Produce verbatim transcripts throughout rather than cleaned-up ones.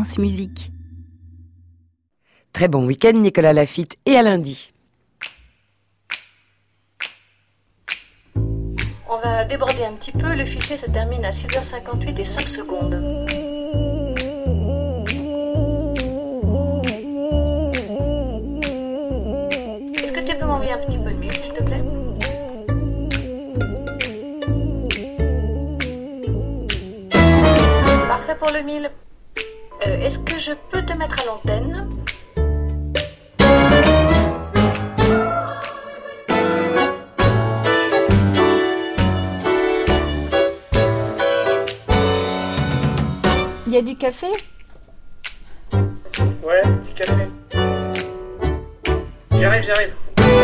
France Musique. Très bon week-end, Nicolas Laffitte, et à lundi. On va déborder un petit peu, le fichier se termine à six heures cinquante-huit et cinq secondes. Est-ce que tu peux m'envoyer un petit peu de mille, s'il te plaît? Parfait pour le mille. Euh, est-ce que je peux te mettre à l'antenne? Il y a du café ? Ouais, du café. J'arrive, j'arrive.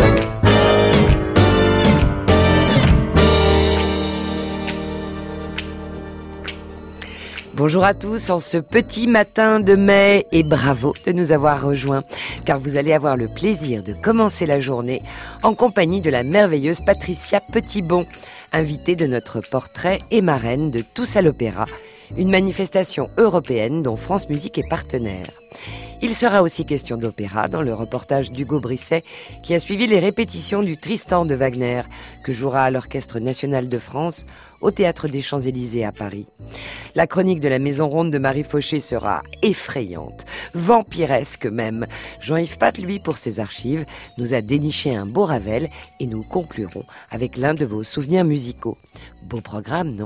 Bonjour à tous en ce petit matin de mai et bravo de nous avoir rejoints car vous allez avoir le plaisir de commencer la journée en compagnie de la merveilleuse Patricia Petitbon, invitée de notre portrait et marraine de Tous à l'Opéra, une manifestation européenne dont France Musique est partenaire. Il sera aussi question d'opéra dans le reportage d'Hugo Brisset qui a suivi les répétitions du Tristan de Wagner que jouera à l'Orchestre National de France au Théâtre des Champs-Élysées à Paris. La chronique de la Maison Ronde de Marie Fauché sera effrayante, vampiresque même. Jean-Yves Pat, lui, pour ses archives, nous a déniché un beau Ravel et nous conclurons avec l'un de vos souvenirs musicaux. Beau programme, non ?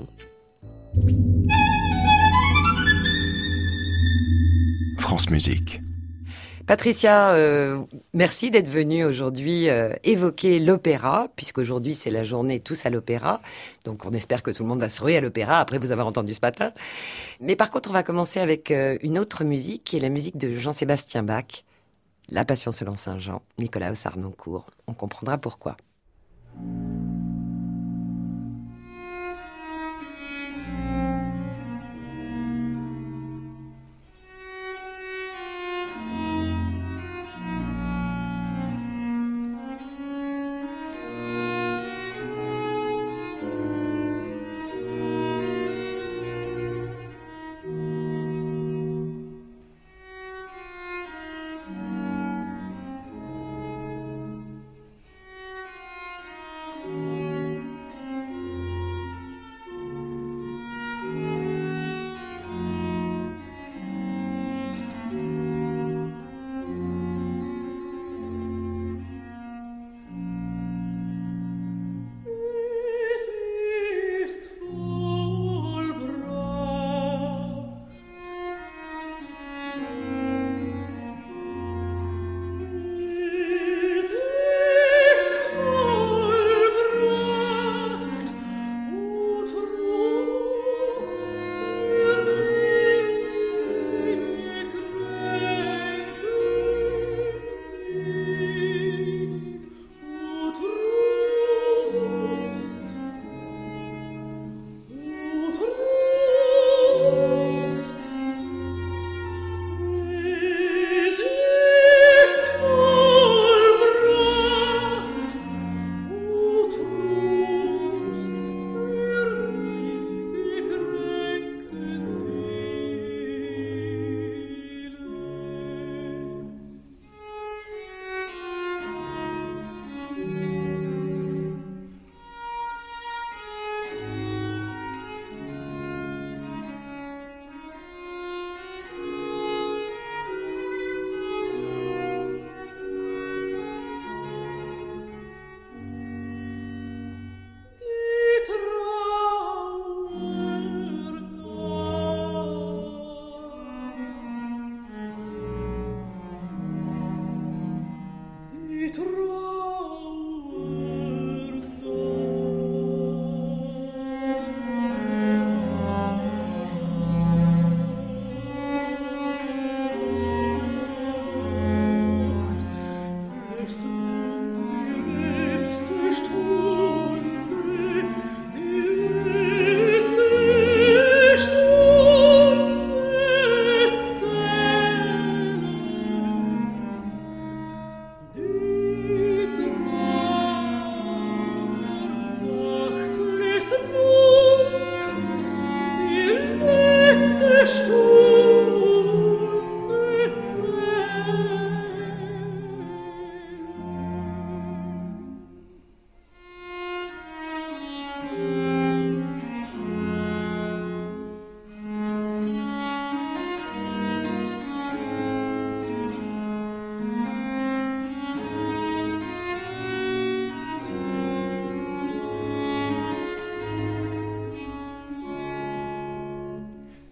France Musique. Patricia, euh, merci d'être venue aujourd'hui euh, évoquer l'opéra, puisqu'aujourd'hui c'est la journée Tous à l'Opéra. Donc on espère que tout le monde va se ruer à l'opéra après vous avoir entendu ce matin. Mais par contre, on va commencer avec euh, une autre musique, qui est la musique de Jean-Sébastien Bach, La Passion selon saint Jean, Nicolas Harnoncourt. On comprendra pourquoi.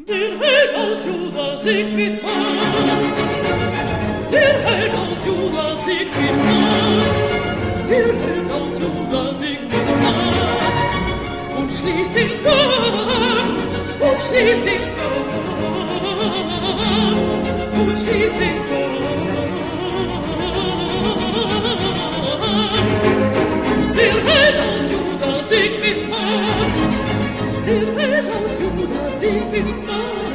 Der Held aus Juda siegt mit Macht. Der Held aus Juda siegt mit Macht. Der Held aus Juda siegt mit Macht. Und schließt den Kampf. Und schließt den Kampf. Und schließt den Kampf. Der Held aus Juda siegt mit Macht. Der Held aus Juda siegt mit Macht.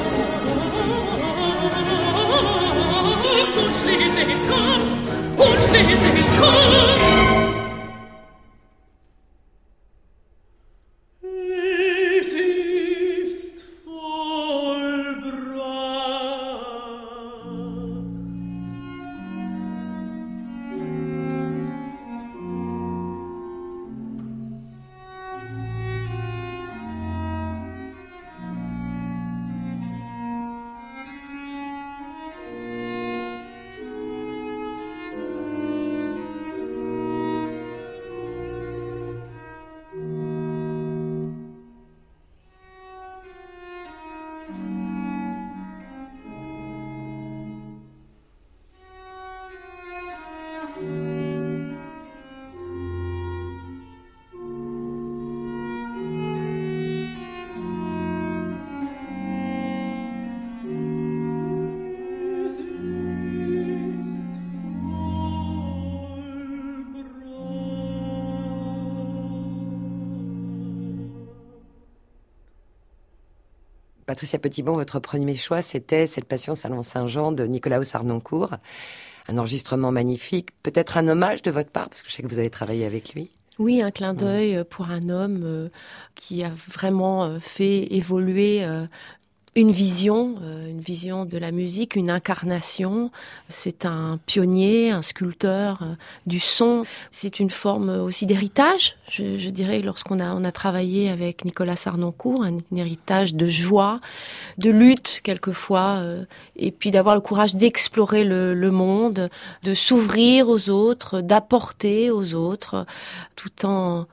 Und schließt den Kampf. Und schließt den Kampf. Es ist vollbracht. Patricia Petitbon, votre premier choix, c'était Cette Passion Salon Saint-Jean de Nicolaus Harnoncourt. Un enregistrement magnifique, peut-être un hommage de votre part, parce que je sais que vous avez travaillé avec lui. Oui, un clin d'œil mmh. pour un homme euh, qui a vraiment euh, fait évoluer euh, une vision, euh, une vision de la musique, une incarnation. C'est un pionnier, un sculpteur euh, du son. C'est une forme aussi d'héritage, je, je dirais, lorsqu'on a, on a travaillé avec Nicolas Harnoncourt, un, un héritage de joie, de lutte quelquefois, euh, et puis d'avoir le courage d'explorer le, le monde, de s'ouvrir aux autres, d'apporter aux autres, tout en...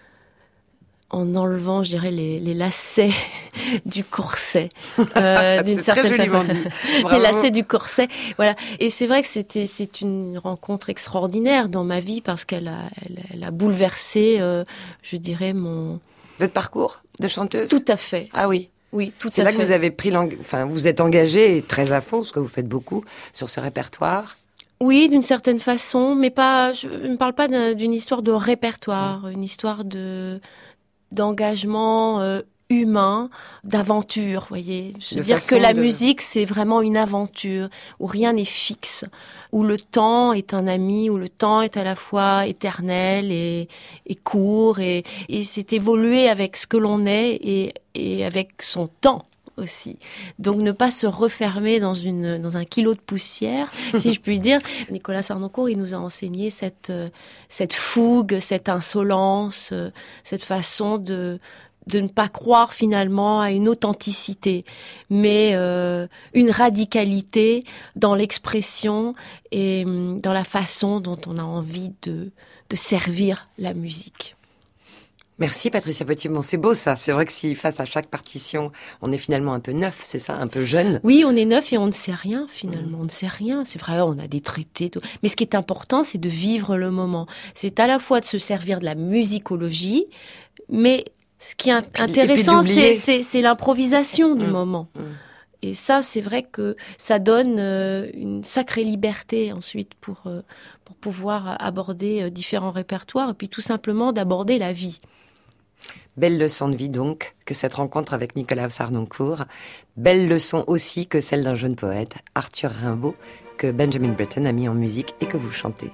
en enlevant, je dirais, les, les lacets du corset, euh, d'une certaine façon. Les lacets du corset, voilà. Et c'est vrai que c'était, c'est une rencontre extraordinaire dans ma vie parce qu'elle a, elle, elle a bouleversé, euh, je dirais, mon... Votre parcours de chanteuse? Tout à fait. Ah oui. Oui, tout à fait. C'est là que vous avez pris l'eng... enfin, vous êtes engagée et très à fond, parce que vous faites beaucoup sur ce répertoire. Oui, d'une certaine façon, mais pas, je ne parle pas d'une histoire de répertoire, une histoire de, d'engagement euh, humain, d'aventure, voyez. Je veux dire que la de... musique, c'est vraiment une aventure où rien n'est fixe, où le temps est un ami, où le temps est à la fois éternel et, et court, et, et c'est évoluer avec ce que l'on est et, et avec son temps aussi. Donc ne pas se refermer dans une dans un kilo de poussière, si je puis dire. Nicolas Harnoncourt, il nous a enseigné cette cette fougue, cette insolence, cette façon de de ne pas croire finalement à une authenticité, mais euh, une radicalité dans l'expression et dans la façon dont on a envie de de servir la musique. Merci Patricia Petitbon, c'est beau ça. C'est vrai que si face à chaque partition, on est finalement un peu neuf, c'est ça, un peu jeune. Oui, on est neuf et on ne sait rien finalement, on ne sait rien. C'est vrai, on a des traités, tout. Mais ce qui est important, c'est de vivre le moment. C'est à la fois de se servir de la musicologie, mais ce qui est puis, intéressant, c'est, c'est, c'est l'improvisation du mmh. moment. Mmh. Et ça, c'est vrai que ça donne euh, une sacrée liberté ensuite pour, euh, pour pouvoir aborder euh, différents répertoires et puis tout simplement d'aborder la vie. Belle leçon de vie donc que cette rencontre avec Nicolas Harnoncourt. Belle leçon aussi que celle d'un jeune poète, Arthur Rimbaud, que Benjamin Britten a mis en musique et que vous chantez.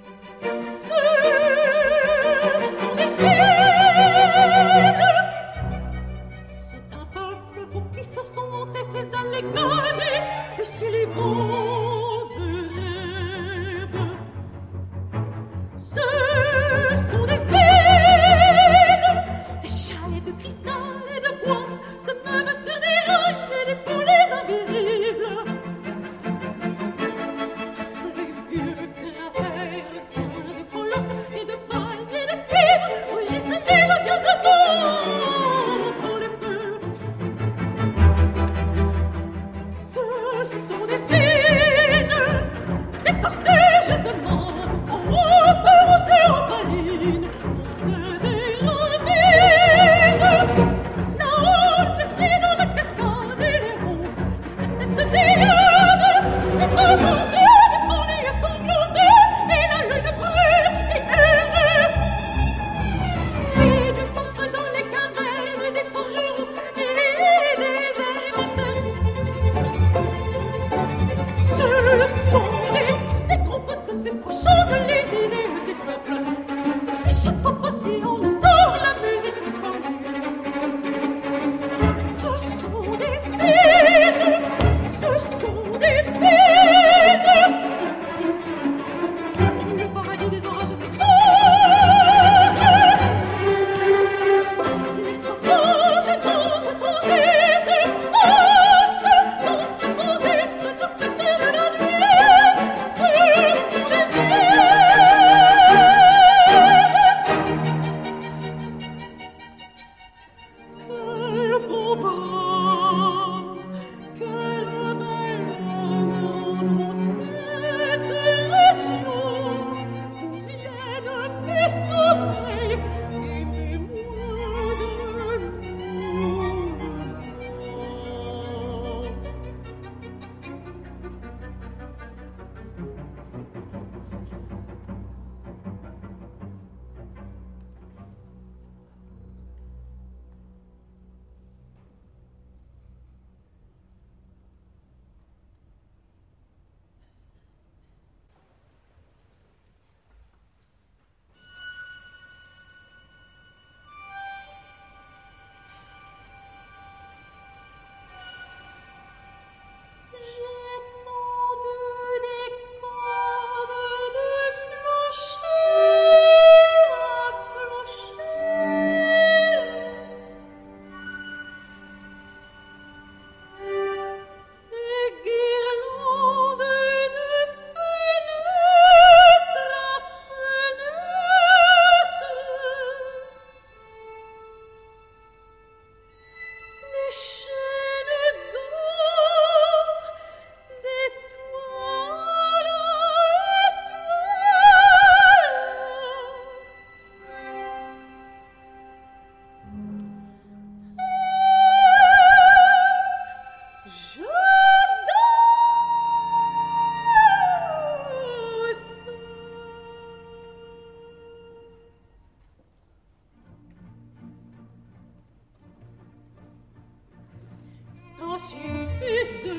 dass ihr Füße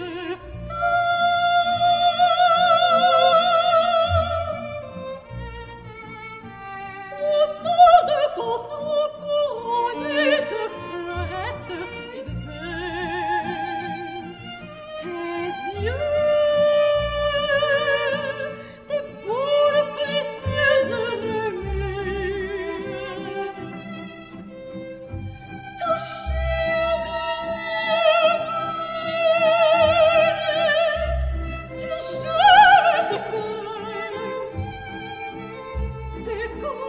autour de ton front couronné de fleurettes et de perles, tes yeux, tes boules précieuses remuent, ton chien de tes cheveux se creusent, tes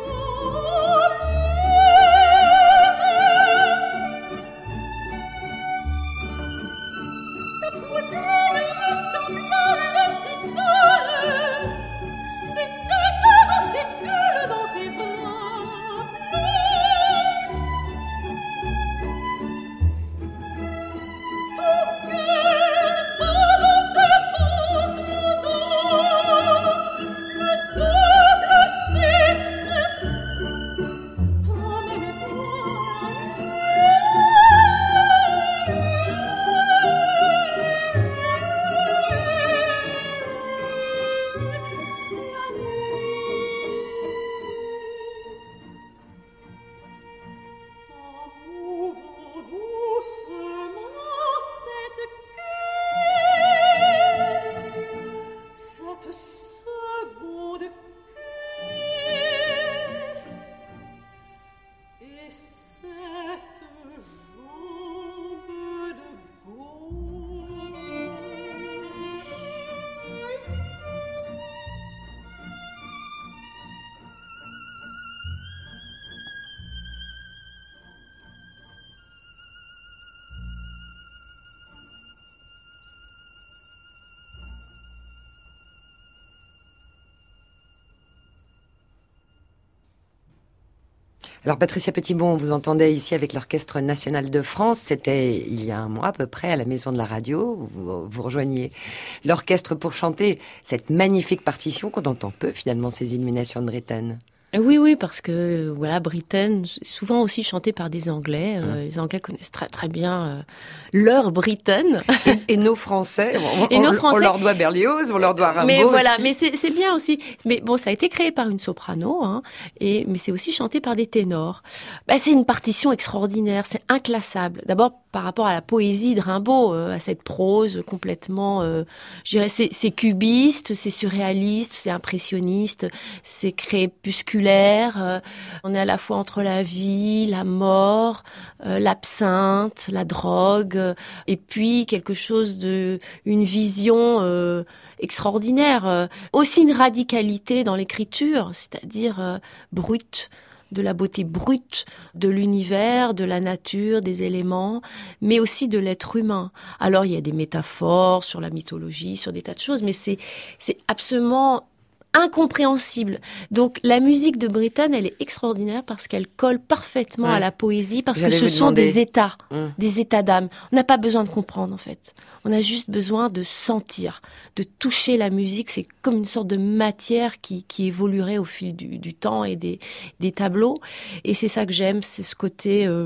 Alors Patricia Petitbon, on vous entendait ici avec l'Orchestre National de France. C'était il y a un mois à peu près à la Maison de la Radio. Vous, vous rejoignez l'orchestre pour chanter cette magnifique partition qu'on entend peu finalement, ces Illuminations de Britten. Oui, oui, parce que voilà, Britten, souvent aussi chanté par des Anglais. Euh, mmh. Les Anglais connaissent très très bien euh, leur Britten. Et, et nos Français, on, et nos Français, on leur doit Berlioz, on leur doit Rimbaud. Mais voilà, aussi. mais c'est, c'est bien aussi. Mais bon, ça a été créé par une soprano, hein, et mais c'est aussi chanté par des ténors. Bah, c'est une partition extraordinaire, c'est inclassable. D'abord par rapport à la poésie de Rimbaud, euh, à cette prose complètement, euh, je dirais, c'est, c'est cubiste, c'est surréaliste, c'est impressionniste, c'est crépusculaire. Euh, on est à la fois entre la vie, la mort, euh, l'absinthe, la drogue, euh, et puis quelque chose de, une vision euh, extraordinaire. Euh, aussi une radicalité dans l'écriture, c'est-à-dire euh, brute, de la beauté brute de l'univers, de la nature, des éléments, mais aussi de l'être humain. Alors il y a des métaphores sur la mythologie, sur des tas de choses, mais c'est c'est absolument incompréhensible. Donc la musique de Britten, elle est extraordinaire parce qu'elle colle parfaitement ouais. à la poésie, parce J'allais que ce sont des états, mmh. des états d'âme. On n'a pas besoin de comprendre en fait. On a juste besoin de sentir, de toucher la musique. C'est comme une sorte de matière qui, qui évoluerait au fil du, du temps et des, des tableaux. Et c'est ça que j'aime, c'est ce côté euh,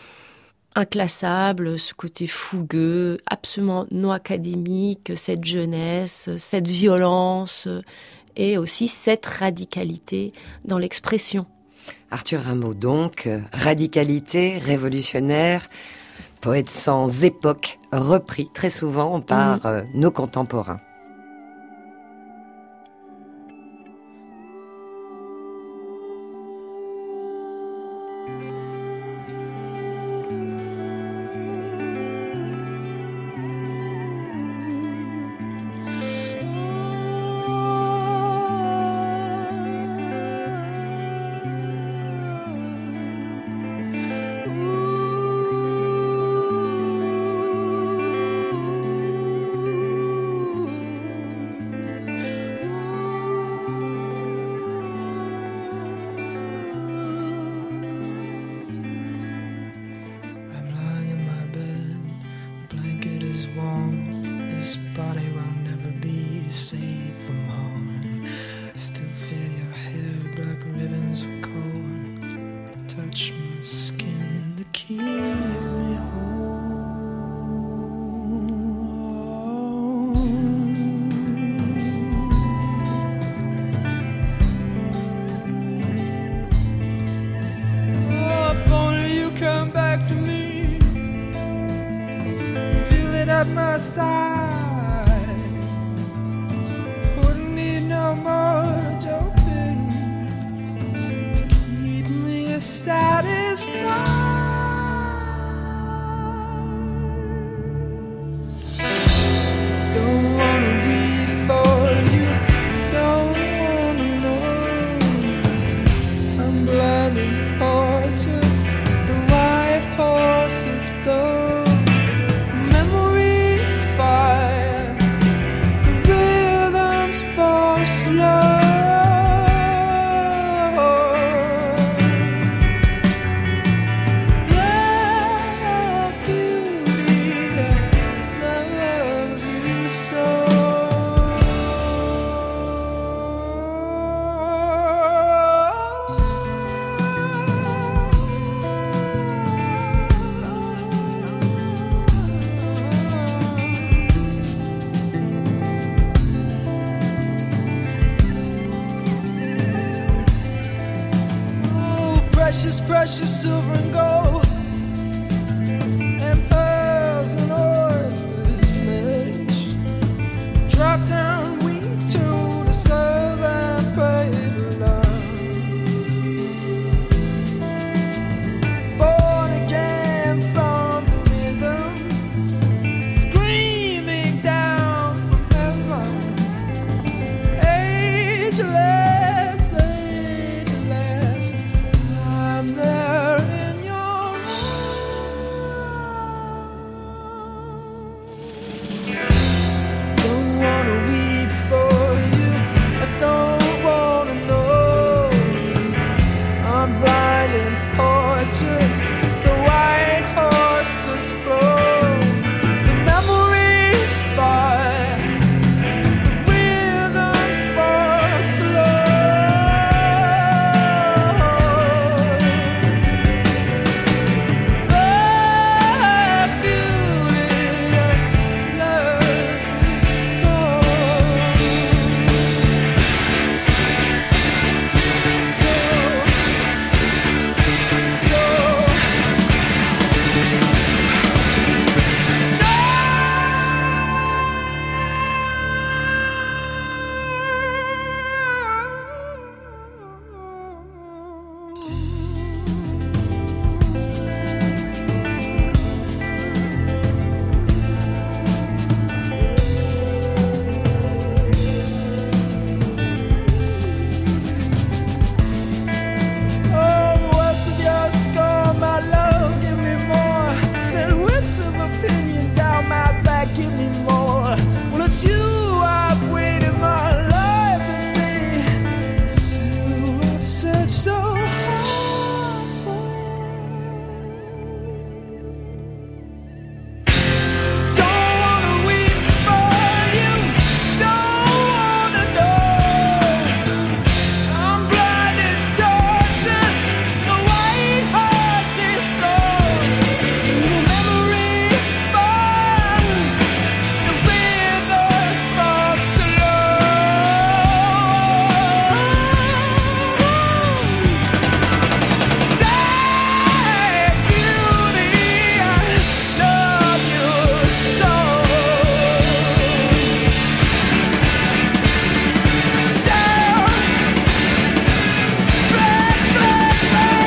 inclassable, ce côté fougueux, absolument non académique, cette jeunesse, cette violence et aussi cette radicalité dans l'expression. Arthur Rimbaud donc, radicalité, révolutionnaire, poète sans époque, repris très souvent par mmh. euh, nos contemporains. Touch my skin to keep me home. at my side. Wouldn't need no more joking to keep me satisfied. Don't wanna be for you, don't wanna know. I'm blind and tortured, the white horses blow. Memories fire, the rhythms fall slow. Love, beauty, love you so. Oh, precious, precious silver and gold, and pearls and oysters flesh. Drop down weak to the serve and pray to love. Born again from the rhythm, screaming down from heaven. Ageless, ageless, I'm there in your arms. Don't wanna weep for you, I don't wanna know. I'm blind and tortured, the white horses flow. The memories fire, the rhythms fall slow. Love, beauty, love you so. So, so, oh, the words of your scorn, my love, give me more. Send whips of opinion down my back, give me more. Well, it's you I've waited my life to see. It's you I've searched so hard for. Don't wanna weep for you, don't wanna know. I'm blind and tortured, the white horses flow. The memories burn, the rivers fall slow. That beauty, I love you so. So, black, black, black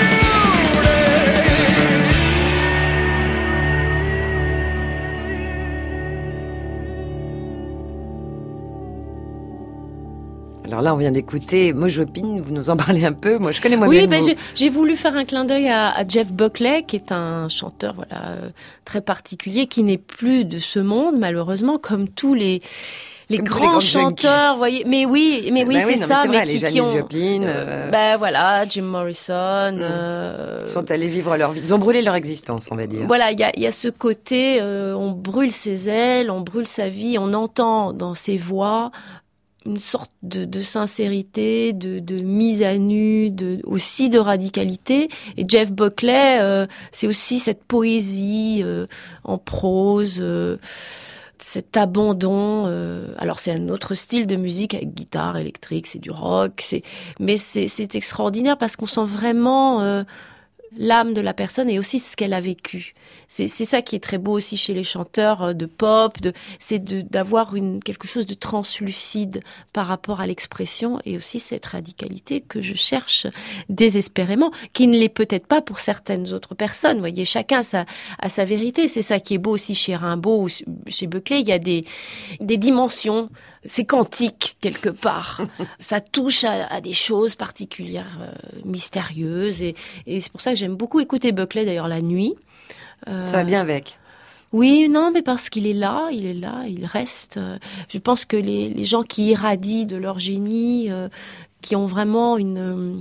Alors là, on vient d'écouter Mojopin, vous nous en parlez un peu. Moi, je connais moi-même. Oui, ben vous- j'ai, j'ai voulu faire un clin d'œil à, à Jeff Buckley, qui est un chanteur voilà euh, très particulier, qui n'est plus de ce monde, malheureusement, comme tous les les Comme tous les grands grands chanteurs, voyez. Mais oui, mais oui, Bah c'est non, mais ça, c'est mais vrai, qui, les qui Janis ont. Joplin, euh, euh, Ben voilà, Jim Morrison. euh, Ils sont allés vivre leur vie. Ils ont brûlé leur existence, on va dire. Voilà, il y a, il y a ce côté, euh, on brûle ses ailes, on brûle sa vie, on entend dans ses voix une sorte de, de sincérité, de, de mise à nu, de, aussi de radicalité. Et Jeff Buckley, euh, c'est aussi cette poésie euh, en prose, euh, cet abandon. Euh, alors c'est un autre style de musique avec guitare électrique, c'est du rock, c'est, mais c'est, c'est extraordinaire parce qu'on sent vraiment euh, l'âme de la personne et aussi ce qu'elle a vécu. C'est, c'est ça qui est très beau aussi chez les chanteurs de pop, de, c'est de, d'avoir une, quelque chose de translucide par rapport à l'expression et aussi cette radicalité que je cherche désespérément, qui ne l'est peut-être pas pour certaines autres personnes. Vous voyez, chacun a sa, a sa vérité. C'est ça qui est beau aussi chez Rimbaud ou chez Buckley. Il y a des, des dimensions. C'est quantique quelque part. Ça touche à, à des choses particulières, euh, mystérieuses. Et, et c'est pour ça que j'aime beaucoup écouter Buckley d'ailleurs la nuit. Euh, ça va bien avec. Oui, non, mais parce qu'il est là, il est là, il reste. Je pense que les, les gens qui irradient de leur génie, euh, qui ont vraiment une, euh,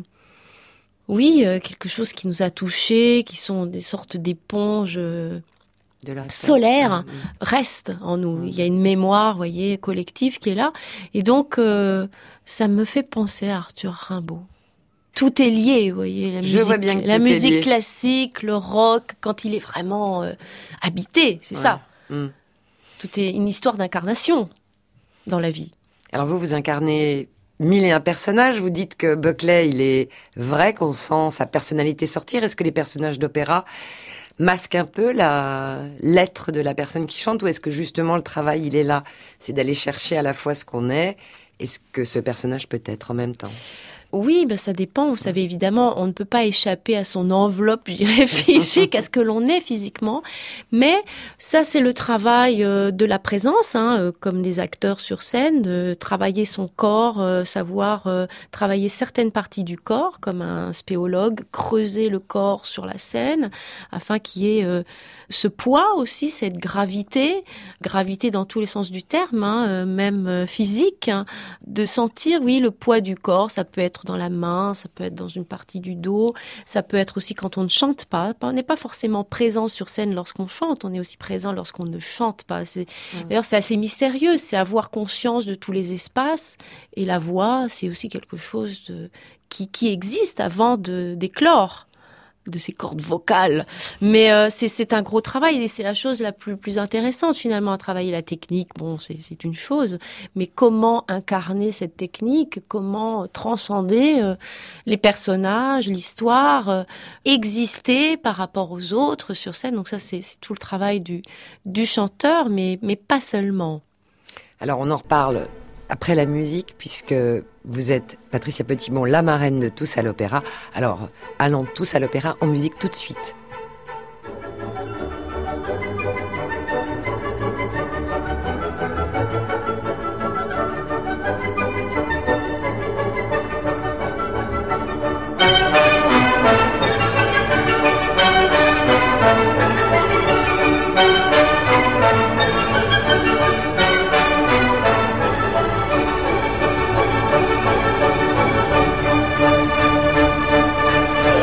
oui, euh, quelque chose qui nous a touchés, qui sont des sortes d'éponges euh, de solaires, mmh. restent en nous. Mmh. Il y a une mémoire, vous voyez, collective qui est là, et donc euh, ça me fait penser à Arthur Rimbaud. Tout est lié, vous voyez, la Je musique, vois bien que la tout musique est lié. classique, le rock, quand il est vraiment euh, habité, c'est ouais. ça. Mm. Tout est une histoire d'incarnation dans la vie. Alors vous, vous incarnez mille et un personnages. Vous dites que Buckley, il est vrai, qu'on sent sa personnalité sortir. Est-ce que les personnages d'opéra masquent un peu la l'être de la personne qui chante, ou est-ce que justement le travail, il est là, c'est d'aller chercher à la fois ce qu'on est et ce que ce personnage peut être en même temps? Oui, ben ça dépend. Vous savez, évidemment, on ne peut pas échapper à son enveloppe, je dirais, physique, à ce que l'on est physiquement. Mais ça, c'est le travail euh, de la présence, hein, euh, comme des acteurs sur scène, de travailler son corps, euh, savoir euh, travailler certaines parties du corps, comme un spéologue, creuser le corps sur la scène, afin qu'il y ait euh, ce poids aussi, cette gravité, gravité dans tous les sens du terme, hein, euh, même euh, physique, hein, de sentir, oui, le poids du corps. Ça peut être dans la main, ça peut être dans une partie du dos, ça peut être aussi quand on ne chante pas. On n'est pas forcément présent sur scène lorsqu'on chante, on est aussi présent lorsqu'on ne chante pas. C'est... Mmh. D'ailleurs, c'est assez mystérieux, c'est avoir conscience de tous les espaces, et la voix, c'est aussi quelque chose de... qui, qui existe avant de, d'éclore de ces cordes vocales. Mais euh, c'est, c'est un gros travail, et c'est la chose la plus, plus intéressante finalement à travailler. La technique, bon, c'est, c'est une chose, mais comment incarner cette technique, comment transcender euh, les personnages, l'histoire, euh, exister par rapport aux autres sur scène. Donc ça, c'est, c'est tout le travail du, du chanteur, mais, mais pas seulement. Alors on en reparle après la musique, puisque vous êtes, Patricia Petitbon, la marraine de Tous à l'Opéra. Alors, allons tous à l'Opéra en musique tout de suite.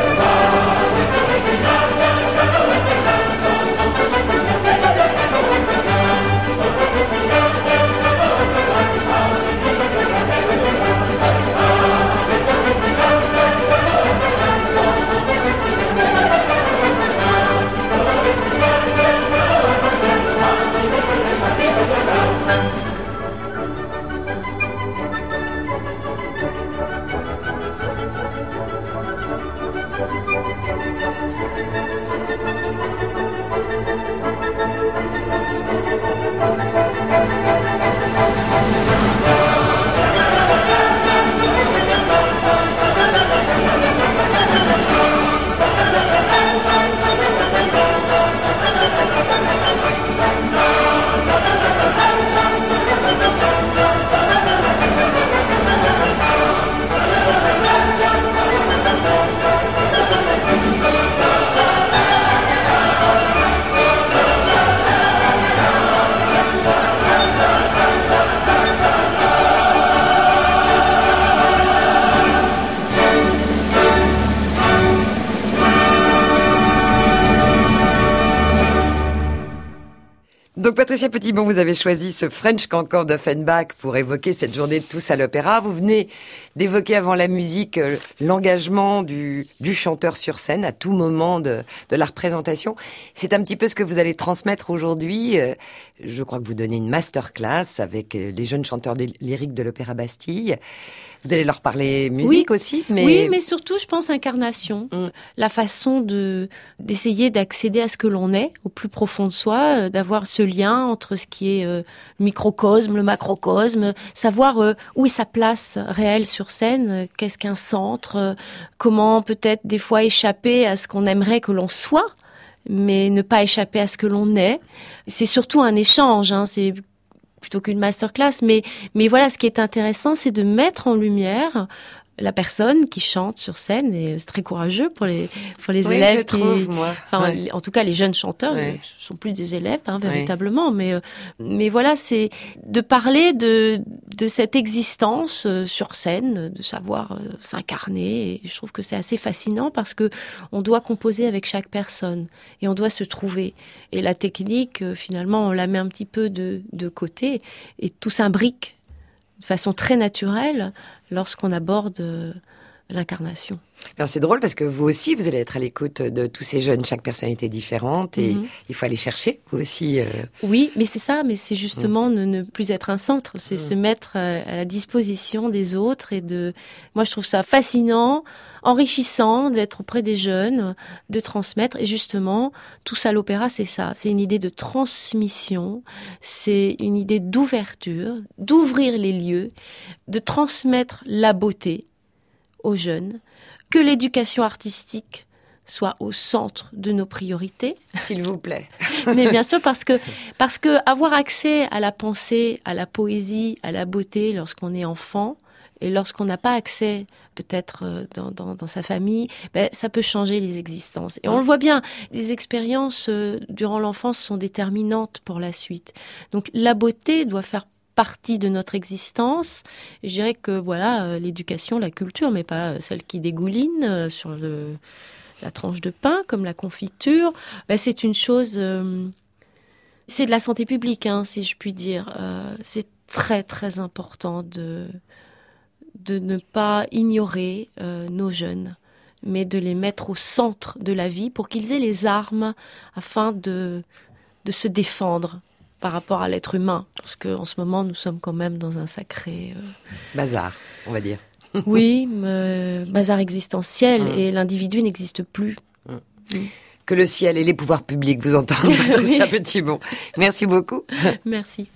Thank you. Donc Patricia Petitbon, vous avez choisi ce French Cancan d'Offenbach pour évoquer cette journée de tous à l'opéra. Vous venez d'évoquer avant la musique euh, l'engagement du, du chanteur sur scène à tout moment de, de la représentation. C'est un petit peu ce que vous allez transmettre aujourd'hui. Euh, je crois que vous donnez une masterclass avec les jeunes chanteurs lyriques de l'Opéra Bastille. Vous allez leur parler musique oui. aussi, mais... Oui, mais surtout, je pense, incarnation. Mm. La façon de d'essayer d'accéder à ce que l'on est, au plus profond de soi, euh, d'avoir ce lien entre ce qui est euh, le microcosme, le macrocosme, savoir euh, où est sa place réelle sur scène, euh, qu'est-ce qu'un centre, euh, comment peut-être des fois échapper à ce qu'on aimerait que l'on soit, mais ne pas échapper à ce que l'on est. C'est surtout un échange, hein, c'est plutôt qu'une masterclass, mais mais voilà, ce qui est intéressant, c'est de mettre en lumière la personne qui chante sur scène, et c'est très courageux pour les pour les oui, élèves je qui, trouve, moi. enfin, ouais. en tout cas les jeunes chanteurs ouais. ne sont plus des élèves, hein, véritablement, ouais. mais euh, mais voilà, c'est de parler de de cette existence euh, sur scène, de savoir euh, s'incarner, et je trouve que c'est assez fascinant parce que on doit composer avec chaque personne et on doit se trouver, et la technique euh, finalement on la met un petit peu de de côté et tout s'imbrique de façon très naturelle lorsqu'on aborde euh, l'incarnation. Alors c'est drôle parce que vous aussi, vous allez être à l'écoute de tous ces jeunes, chaque personnalité différente, et mm-hmm. il faut aller chercher, vous aussi. Euh... Oui, mais c'est ça, mais c'est justement mm. ne, ne plus être un centre, c'est mm. se mettre à, à la disposition des autres, et de... Moi, je trouve ça fascinant, enrichissant d'être auprès des jeunes, de transmettre, et justement, tout ça à l'opéra, c'est ça, c'est une idée de transmission, c'est une idée d'ouverture, d'ouvrir les lieux, de transmettre la beauté aux jeunes, que l'éducation artistique soit au centre de nos priorités. S'il vous plaît. Mais bien sûr, parce que, parce que avoir accès à la pensée, à la poésie, à la beauté lorsqu'on est enfant, et lorsqu'on n'a pas accès, peut-être dans, dans, dans sa famille, ben, ça peut changer les existences. Et on le voit bien, les expériences euh, durant l'enfance sont déterminantes pour la suite. Donc la beauté doit faire partie de notre existence. Je dirais que voilà, euh, l'éducation, la culture, mais pas celle qui dégouline euh, sur le, la tranche de pain, comme la confiture, ben, c'est une chose... Euh, c'est de la santé publique, hein, si je puis dire. Euh, c'est très, très important de, de ne pas ignorer euh, nos jeunes, mais de les mettre au centre de la vie pour qu'ils aient les armes afin de, de se défendre par rapport à l'être humain, parce qu'en ce moment, nous sommes quand même dans un sacré... Euh... bazar, on va dire. Oui, euh, bazar existentiel, mmh. et l'individu n'existe plus. Mmh. Mmh. Que le ciel et les pouvoirs publics vous entendent, Patricia oui. Petitbon. Merci beaucoup. Merci.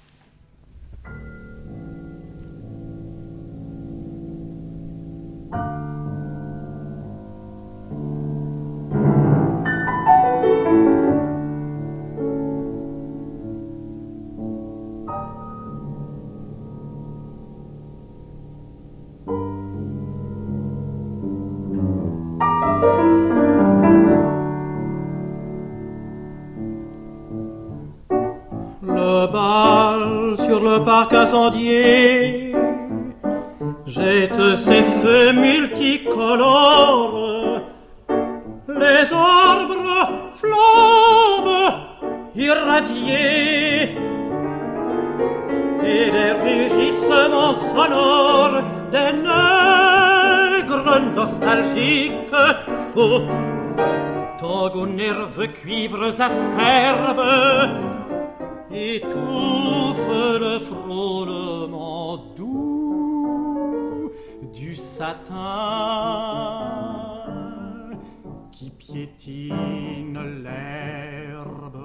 Le bal sur le parc incendié jette ses feux multicolores. Les arbres flambent irradiés et les rugissements sonores des nègres nostalgiques faux tango nerveux cuivres acerbes étouffe le frôlement doux du satin qui piétine l'herbe.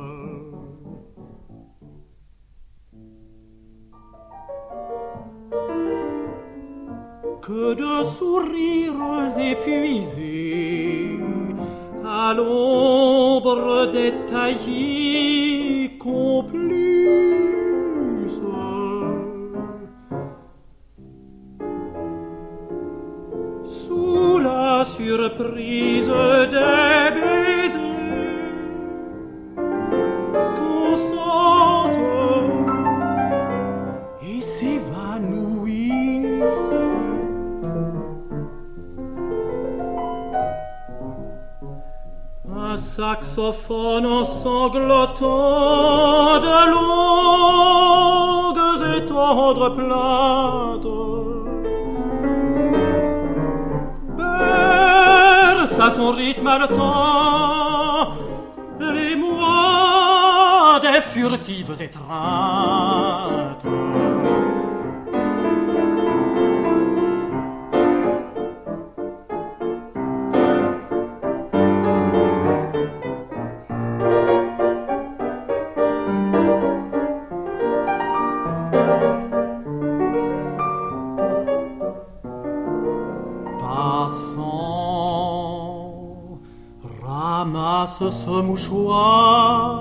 Que de sourires épuisés à l'ombre des taillis complices. Sous la surprise des baisers consentent et s'évanouissent. saxophone sanglotant de longues et tendres plaintes berce à son rythme haletant les mois des furtives étreintes. Ce mouchoir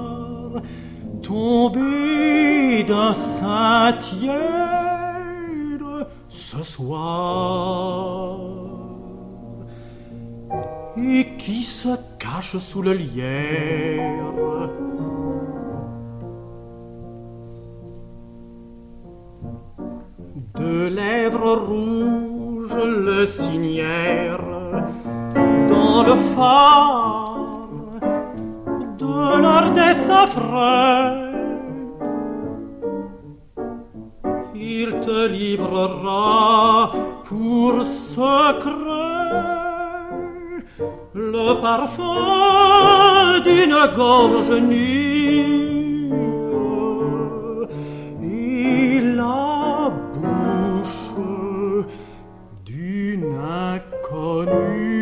tombé d'un Saint-Hyacinthe ce soir et qui se cache sous le lierre. Deux lèvres rouges le signèrent dans le phare de l'heure des safrans. Il te livrera pour secret le parfum d'une gorge nue et la bouche d'une inconnue.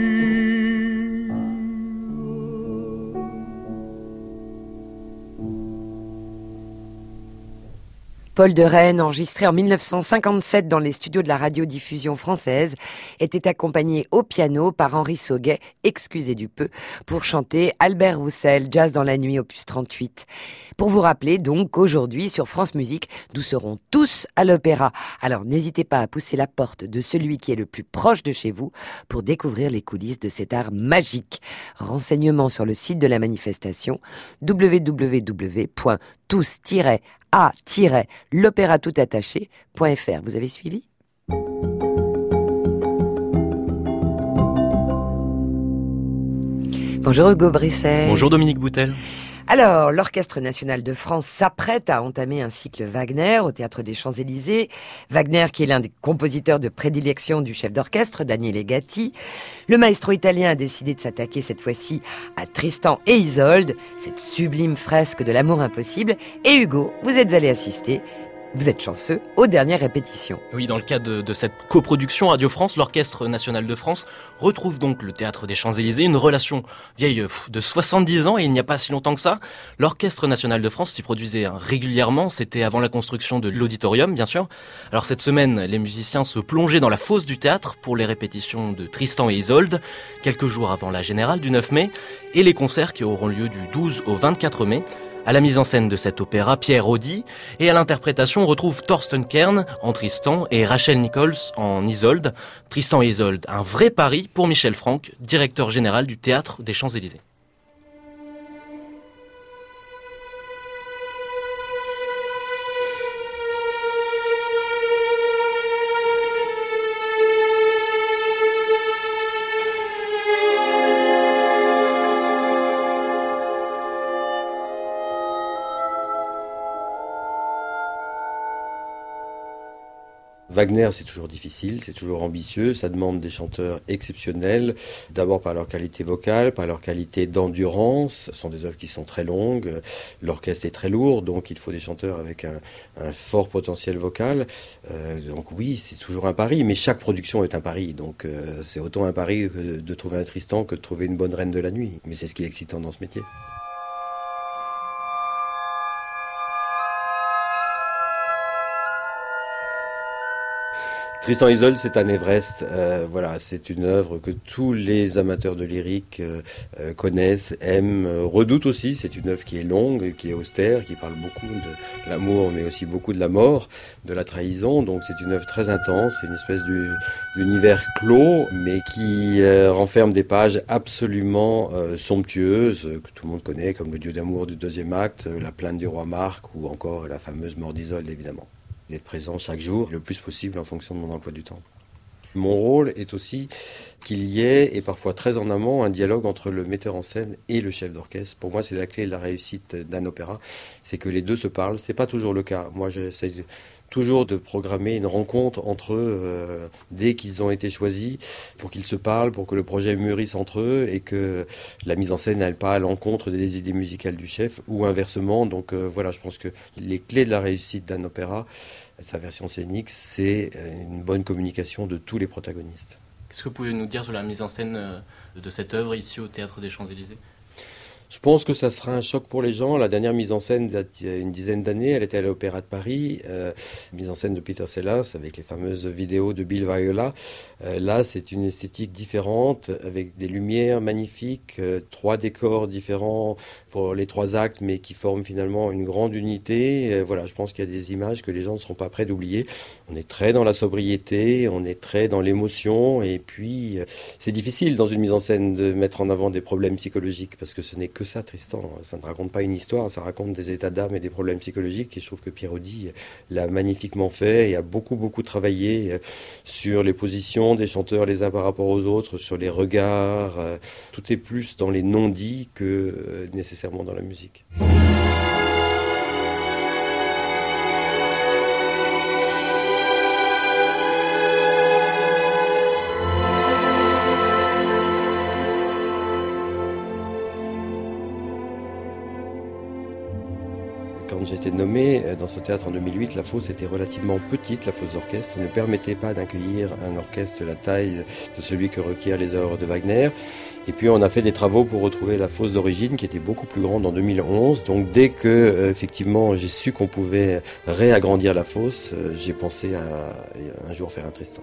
Paul de Rennes, enregistré en mille neuf cent cinquante-sept dans les studios de la radiodiffusion française, était accompagné au piano par Henri Sauguet, excusez du peu, pour chanter Albert Roussel, Jazz dans la nuit, opus trente-huit. Pour vous rappeler donc qu'aujourd'hui, sur France Musique, nous serons tous à l'opéra. Alors n'hésitez pas à pousser la porte de celui qui est le plus proche de chez vous pour découvrir les coulisses de cet art magique. Renseignements sur le site de la manifestation w w w point tous tiret a tiret l'opéra tout attaché point f r. Vous avez suivi ? Bonjour Hugo Brisset. Bonjour Dominique Boutel. Alors, l'Orchestre national de France s'apprête à entamer un cycle Wagner au Théâtre des Champs-Élysées. Wagner qui est l'un des compositeurs de prédilection du chef d'orchestre, Daniele Gatti. Le maestro italien a décidé de s'attaquer cette fois-ci à Tristan et Isolde, cette sublime fresque de l'amour impossible. Et Hugo, vous êtes allé assister, vous êtes chanceux, aux dernières répétitions. Oui, dans le cadre de, de cette coproduction Radio France, l'Orchestre national de France retrouve donc le Théâtre des Champs-Élysées, une relation vieille pff, de soixante-dix ans, et il n'y a pas si longtemps que ça. L'Orchestre national de France s'y produisait hein, régulièrement, c'était avant la construction de l'auditorium, bien sûr. Alors cette semaine, les musiciens se plongeaient dans la fosse du théâtre pour les répétitions de Tristan et Isolde, quelques jours avant la Générale du neuf mai, et les concerts qui auront lieu du douze au vingt-quatre mai. À la mise en scène de cet opéra, Pierre Audi, et à l'interprétation, on retrouve Thorsten Kern en Tristan et Rachel Nichols en Isolde. Tristan et Isolde, un vrai pari pour Michel Franck, directeur général du Théâtre des Champs-Élysées. Wagner, c'est toujours difficile, c'est toujours ambitieux, ça demande des chanteurs exceptionnels, d'abord par leur qualité vocale, par leur qualité d'endurance. Ce sont des œuvres qui sont très longues, l'orchestre est très lourd, donc il faut des chanteurs avec un, un fort potentiel vocal. Euh, donc oui, c'est toujours un pari, mais chaque production est un pari, donc euh, c'est autant un pari que de trouver un Tristan que de trouver une bonne reine de la nuit. Mais c'est ce qui est excitant dans ce métier. Tristan et Isolde, c'est un Everest. Euh, voilà, c'est une œuvre que tous les amateurs de lyrique euh, euh, connaissent, aiment, euh, redoutent aussi. C'est une œuvre qui est longue, qui est austère, qui parle beaucoup de l'amour, mais aussi beaucoup de la mort, de la trahison. Donc c'est une œuvre très intense. C'est une espèce d'univers clos, mais qui euh, renferme des pages absolument euh, somptueuses que tout le monde connaît, comme le Dieu d'amour du deuxième acte, la plainte du roi Marc, ou encore la fameuse mort d'Isolde, évidemment. D'être présent chaque jour, le plus possible en fonction de mon emploi du temps. Mon rôle est aussi qu'il y ait, et parfois très en amont, un dialogue entre le metteur en scène et le chef d'orchestre. Pour moi, c'est la clé de la réussite d'un opéra, c'est que les deux se parlent. C'est pas toujours le cas. Moi, j'essaie toujours de programmer une rencontre entre eux euh, dès qu'ils ont été choisis, pour qu'ils se parlent, pour que le projet mûrisse entre eux et que la mise en scène n'aille pas à l'encontre des idées musicales du chef ou inversement. Donc euh, voilà, je pense que les clés de la réussite d'un opéra, sa version scénique, c'est une bonne communication de tous les protagonistes. Qu'est-ce que vous pouvez nous dire sur la mise en scène de cette œuvre ici au Théâtre des Champs-Élysées ? Je pense que ça sera un choc pour les gens. La dernière mise en scène, il y a une dizaine d'années, elle était à l'Opéra de Paris, euh, mise en scène de Peter Sellars avec les fameuses vidéos de Bill Viola. Euh, là, c'est une esthétique différente, avec des lumières magnifiques, euh, trois décors différents pour les trois actes, mais qui forment finalement une grande unité. Euh, voilà, je pense qu'il y a des images que les gens ne seront pas prêts d'oublier. On est très dans la sobriété, on est très dans l'émotion, et puis euh, c'est difficile dans une mise en scène de mettre en avant des problèmes psychologiques, parce que ce n'est que ça, Tristan. Ça ne raconte pas une histoire, ça raconte des états d'âme et des problèmes psychologiques, et je trouve que Pierre Audi l'a magnifiquement fait et a beaucoup, beaucoup travaillé sur les positions des chanteurs les uns par rapport aux autres, sur les regards. Tout est plus dans les non-dits que nécessairement dans la musique. Quand j'ai été nommé dans ce théâtre en deux mille huit, la fosse était relativement petite, la fosse d'orchestre ne permettait pas d'accueillir un orchestre de la taille de celui que requièrent les œuvres de Wagner. Et puis on a fait des travaux pour retrouver la fosse d'origine qui était beaucoup plus grande en deux mille onze. Donc dès que euh, effectivement j'ai su qu'on pouvait réagrandir la fosse, euh, j'ai pensé à un jour faire un Tristan.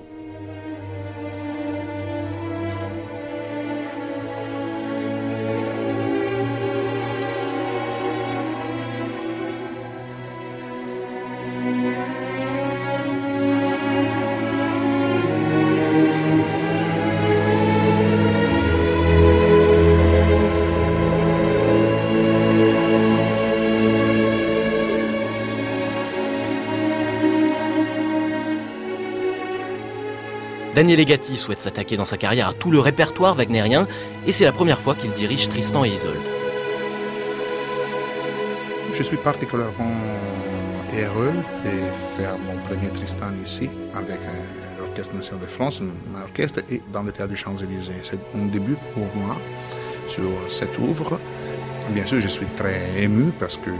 Daniel Legati souhaite s'attaquer dans sa carrière à tout le répertoire wagnérien et c'est la première fois qu'il dirige Tristan et Isolde. Je suis particulièrement heureux de faire mon premier Tristan ici avec l'Orchestre national de France, mon orchestre, et dans le Théâtre des Champs-Élysées. C'est un début pour moi sur cette œuvre. Bien sûr, je suis très ému parce que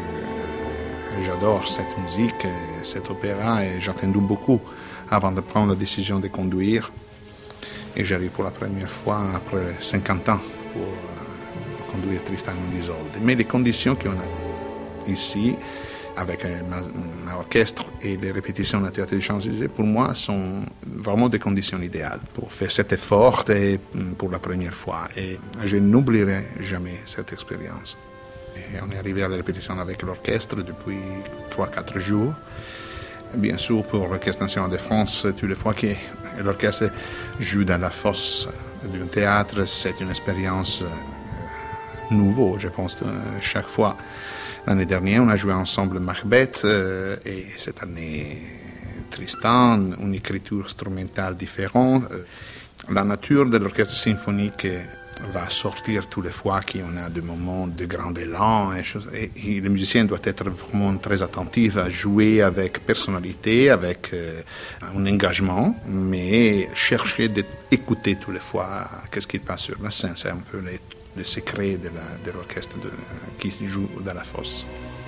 j'adore cette musique, cet opéra et j'attendais beaucoup avant de prendre la décision de conduire. Et j'arrive pour la première fois après cinquante ans pour euh, conduire Tristan et Isolde. Mais les conditions qu'on a ici, avec mon orchestre et les répétitions de la Théâtre des Champs-Élysées, pour moi, sont vraiment des conditions idéales pour faire cet effort et pour la première fois. Et je n'oublierai jamais cette expérience. Et on est arrivé à la répétition avec l'orchestre depuis trois à quatre jours. Bien sûr, pour l'Orchestre national de France, toutes les fois que l'orchestre joue dans la fosse d'un théâtre, c'est une expérience nouvelle, je pense, chaque fois. L'année dernière, on a joué ensemble Macbeth euh, et cette année Tristan, une écriture instrumentale différente. La nature de l'orchestre symphonique va sortir toutes les fois qu'on a des moments de grand élan et, et, et le musicien doit être vraiment très attentif à jouer avec personnalité, avec euh, un engagement, mais chercher d'écouter toutes les fois qu'est-ce qui passe sur la scène. C'est un peu les, le secret de, la, de l'orchestre de, qui joue dans la fosse.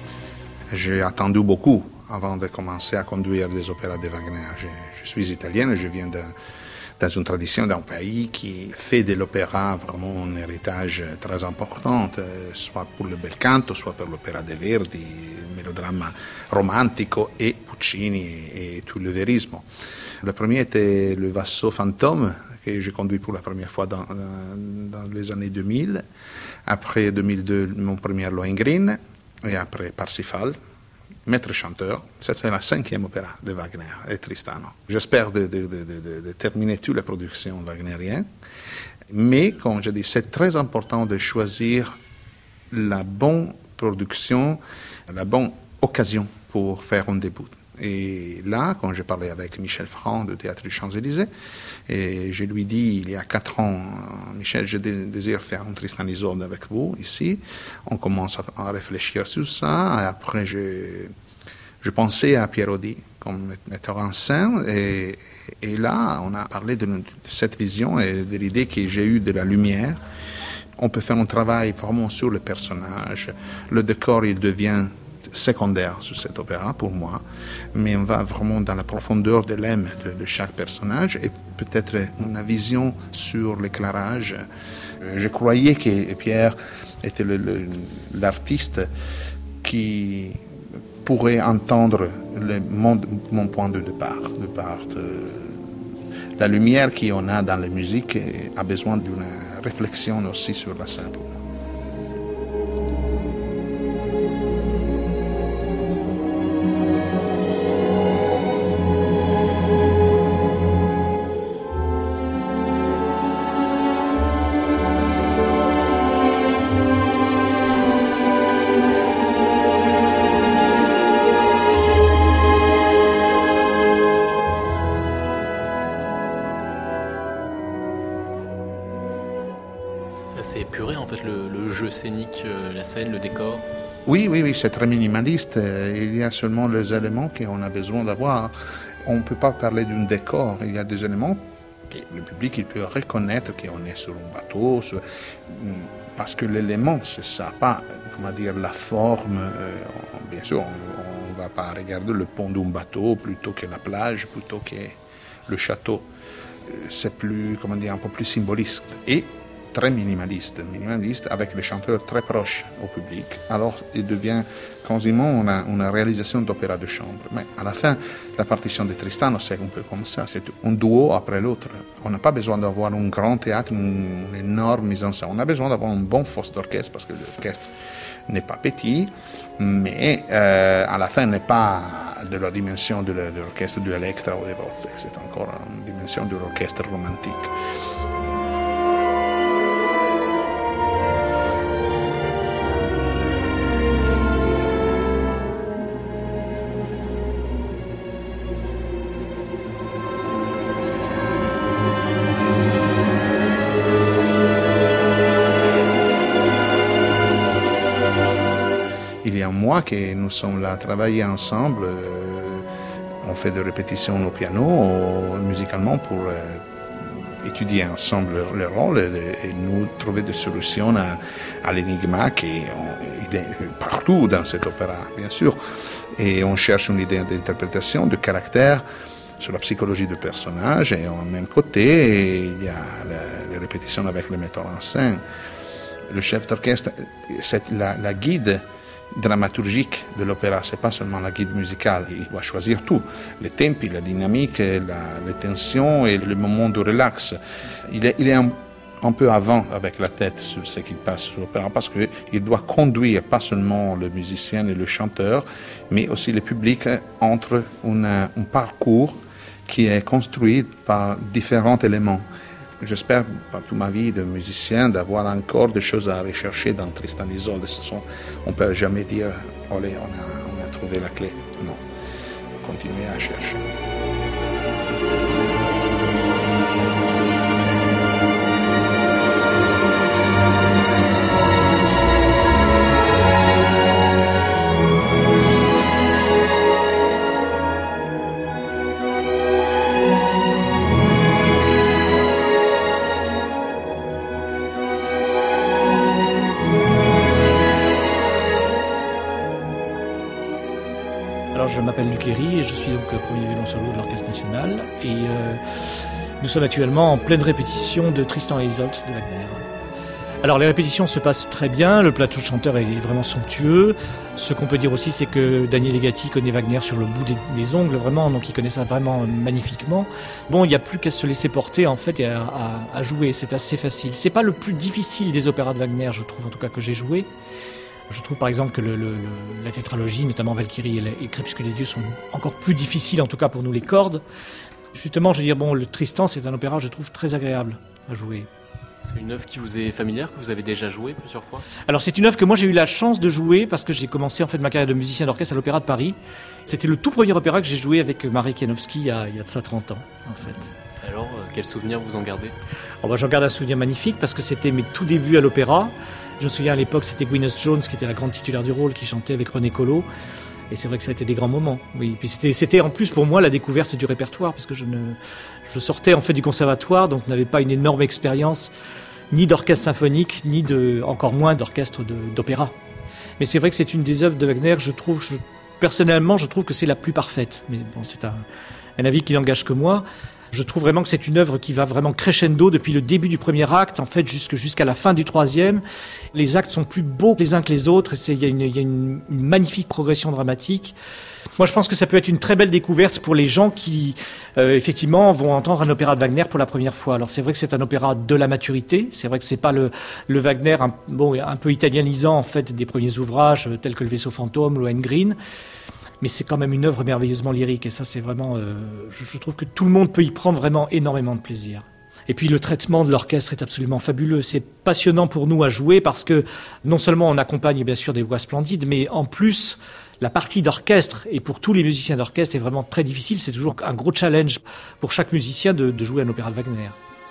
J'ai attendu beaucoup avant de commencer à conduire des opéras de Wagner. Je, je suis italien et je viens de dans une tradition d'un pays qui fait de l'opéra vraiment un héritage très important, soit pour le bel canto, soit pour l'opéra de Verdi, le mélodrame romantico et Puccini et tout le verisme. Le premier était le Vasso Fantôme, que j'ai conduit pour la première fois dans, dans les années deux mille. Après deux mille deux, mon premier Lohengrin, et après Parsifal. Maître chanteur, c'est la cinquième opéra de Wagner et Tristano. J'espère de, de, de, de, de terminer toutes les productions wagnériennes, mais comme je dis, c'est très important de choisir la bonne production, la bonne occasion pour faire un début. Et là, quand j'ai parlé avec Michel Franc du Théâtre des Champs-Élysées, et je lui dis, il y a quatre ans, Michel, je désire faire un Tristan et Isolde avec vous, ici. On commence à réfléchir sur ça. Et après, je, je pensais à Pierre Audi comme metteur en scène. Et, et là, on a parlé de, de cette vision et de l'idée que j'ai eue de la lumière. On peut faire un travail vraiment sur le personnage. Le décor, il devient secondaire sur cet opéra pour moi, mais on va vraiment dans la profondeur de l'âme de, de chaque personnage et peut-être une vision sur l'éclairage. Je croyais que Pierre était le, le, l'artiste qui pourrait entendre le, mon, mon point de départ, de part de la lumière qu'on a dans la musique a besoin d'une réflexion aussi sur la scène. C'est épuré en fait, le, le jeu scénique, euh, la scène, le décor. Oui, oui, oui, c'est très minimaliste. Il y a seulement les éléments qu'on a besoin d'avoir. On ne peut pas parler d'un décor. Il y a des éléments que le public il peut reconnaître qu'on est sur un bateau, sur... parce que l'élément, c'est ça, pas, comment dire, la forme. Euh, bien sûr, on ne va pas regarder le pont d'un bateau plutôt que la plage, plutôt que le château. C'est plus, comment dire, un peu plus symboliste. Et très minimaliste, minimaliste avec les chanteurs très proches au public. Alors, il devient quasiment une, une réalisation d'opéra de chambre. Mais à la fin, la partition de Tristano, c'est un peu comme ça. C'est un duo après l'autre. On n'a pas besoin d'avoir un grand théâtre, une, une énorme mise en scène. On a besoin d'avoir un bon force d'orchestre parce que l'orchestre n'est pas petit, mais euh, à la fin n'est pas de la dimension de l'orchestre de Elektra ou de Wozzeck. C'est encore une dimension de l'orchestre romantique. Il y a un mois que nous sommes là à travailler ensemble. Euh, on fait des répétitions au piano, au, musicalement, pour euh, étudier ensemble les rôles et, et nous trouver des solutions à, à l'énigme qui on, il est partout dans cet opéra, bien sûr. Et on cherche une idée d'interprétation, de caractère, sur la psychologie du personnage. Et en même côté, il y a la, les répétitions avec le metteur en scène. Le chef d'orchestre, c'est la, la guide dramaturgique de l'opéra, c'est pas seulement la guide musicale, il doit choisir tout, les tempi, la dynamique, la, les tensions et le moment de relax. Il est, il est un, un peu avant avec la tête sur ce qui passe sur l'opéra parce qu'il doit conduire pas seulement le musicien et le chanteur, mais aussi le public entre une, un parcours qui est construit par différents éléments. J'espère, par toute ma vie de musicien, d'avoir encore des choses à rechercher dans Tristan et Isolde. On ne peut jamais dire, allez, on a, on a trouvé la clé. Non, continuer à chercher. Je m'appelle Luc Héry et je suis donc premier violon solo de l'Orchestre National et euh, nous sommes actuellement en pleine répétition de Tristan et Isolde de Wagner. Alors les répétitions se passent très bien, le plateau de chanteurs est vraiment somptueux. Ce qu'on peut dire aussi c'est que Daniel Legati connaît Wagner sur le bout des, des ongles vraiment, donc il connaît ça vraiment magnifiquement. Bon, il n'y a plus qu'à se laisser porter en fait et à, à, à jouer, c'est assez facile. C'est pas le plus difficile des opéras de Wagner, je trouve en tout cas que j'ai joué. Je trouve par exemple que le, le, la tétralogie, notamment Valkyrie et, et Crépuscule des dieux, sont encore plus difficiles, en tout cas pour nous, les cordes. Justement, je veux dire, bon, le Tristan, c'est un opéra, je trouve, très agréable à jouer. C'est une œuvre qui vous est familière, que vous avez déjà jouée plusieurs fois? Alors c'est une œuvre que moi j'ai eu la chance de jouer parce que j'ai commencé en fait ma carrière de musicien d'orchestre à l'Opéra de Paris. C'était le tout premier opéra que j'ai joué avec Marek Janowski il y a, il y a de ça trente ans en fait. Alors, euh, quel souvenir vous en gardez? Oh bah, j'en garde un souvenir magnifique parce que c'était mes tout débuts à l'opéra. Je me souviens à l'époque c'était Gwyneth Jones qui était la grande titulaire du rôle, qui chantait avec René Collot. Et c'est vrai que ça a été des grands moments. Oui. Puis c'était, c'était en plus pour moi la découverte du répertoire parce que je, ne, je sortais en fait du conservatoire, donc n'avais pas une énorme expérience ni d'orchestre symphonique, ni de, encore moins d'orchestre de, d'opéra. Mais c'est vrai que c'est une des œuvres de Wagner, je trouve, je, personnellement, je trouve que c'est la plus parfaite. Mais bon, c'est un, un avis qui n'engage que moi. Je trouve vraiment que c'est une œuvre qui va vraiment crescendo depuis le début du premier acte, en fait, jusque, jusqu'à la fin du troisième. Les actes sont plus beaux les uns que les autres, et c'est, il y a, une, il y a une, une magnifique progression dramatique. Moi, je pense que ça peut être une très belle découverte pour les gens qui, euh, effectivement, vont entendre un opéra de Wagner pour la première fois. Alors, c'est vrai que c'est un opéra de la maturité. C'est vrai que c'est pas le, le Wagner, un, bon, un peu italianisant, en fait, des premiers ouvrages, tels que Le Vaisseau fantôme, Lohengrin. Mais c'est quand même une œuvre merveilleusement lyrique. Et ça, c'est vraiment, euh, je, je trouve que tout le monde peut y prendre vraiment énormément de plaisir. Et puis le traitement de l'orchestre est absolument fabuleux. C'est passionnant pour nous à jouer parce que non seulement on accompagne bien sûr des voix splendides, mais en plus la partie d'orchestre, et pour tous les musiciens d'orchestre, est vraiment très difficile. C'est toujours un gros challenge pour chaque musicien de, de jouer un opéra de Wagner.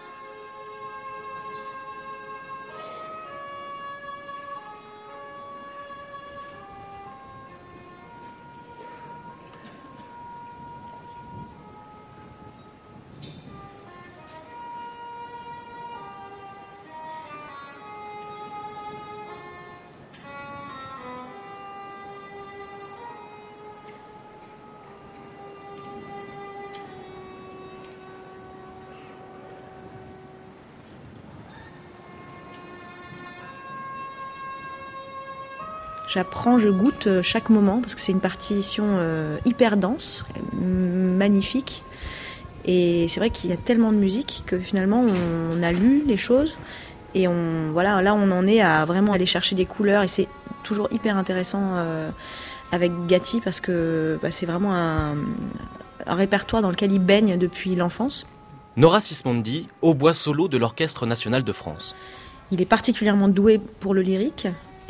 J'apprends, je goûte chaque moment parce que c'est une partition euh, hyper dense, magnifique. Et c'est vrai qu'il y a tellement de musique que finalement on, on a lu les choses et on, voilà, là on en est à vraiment aller chercher des couleurs et c'est toujours hyper intéressant euh, avec Gatti parce que bah, c'est vraiment un, un répertoire dans lequel il baigne depuis l'enfance. Nora Sismondi, hautbois solo de l'Orchestre national de France. Il est particulièrement doué pour le lyrique.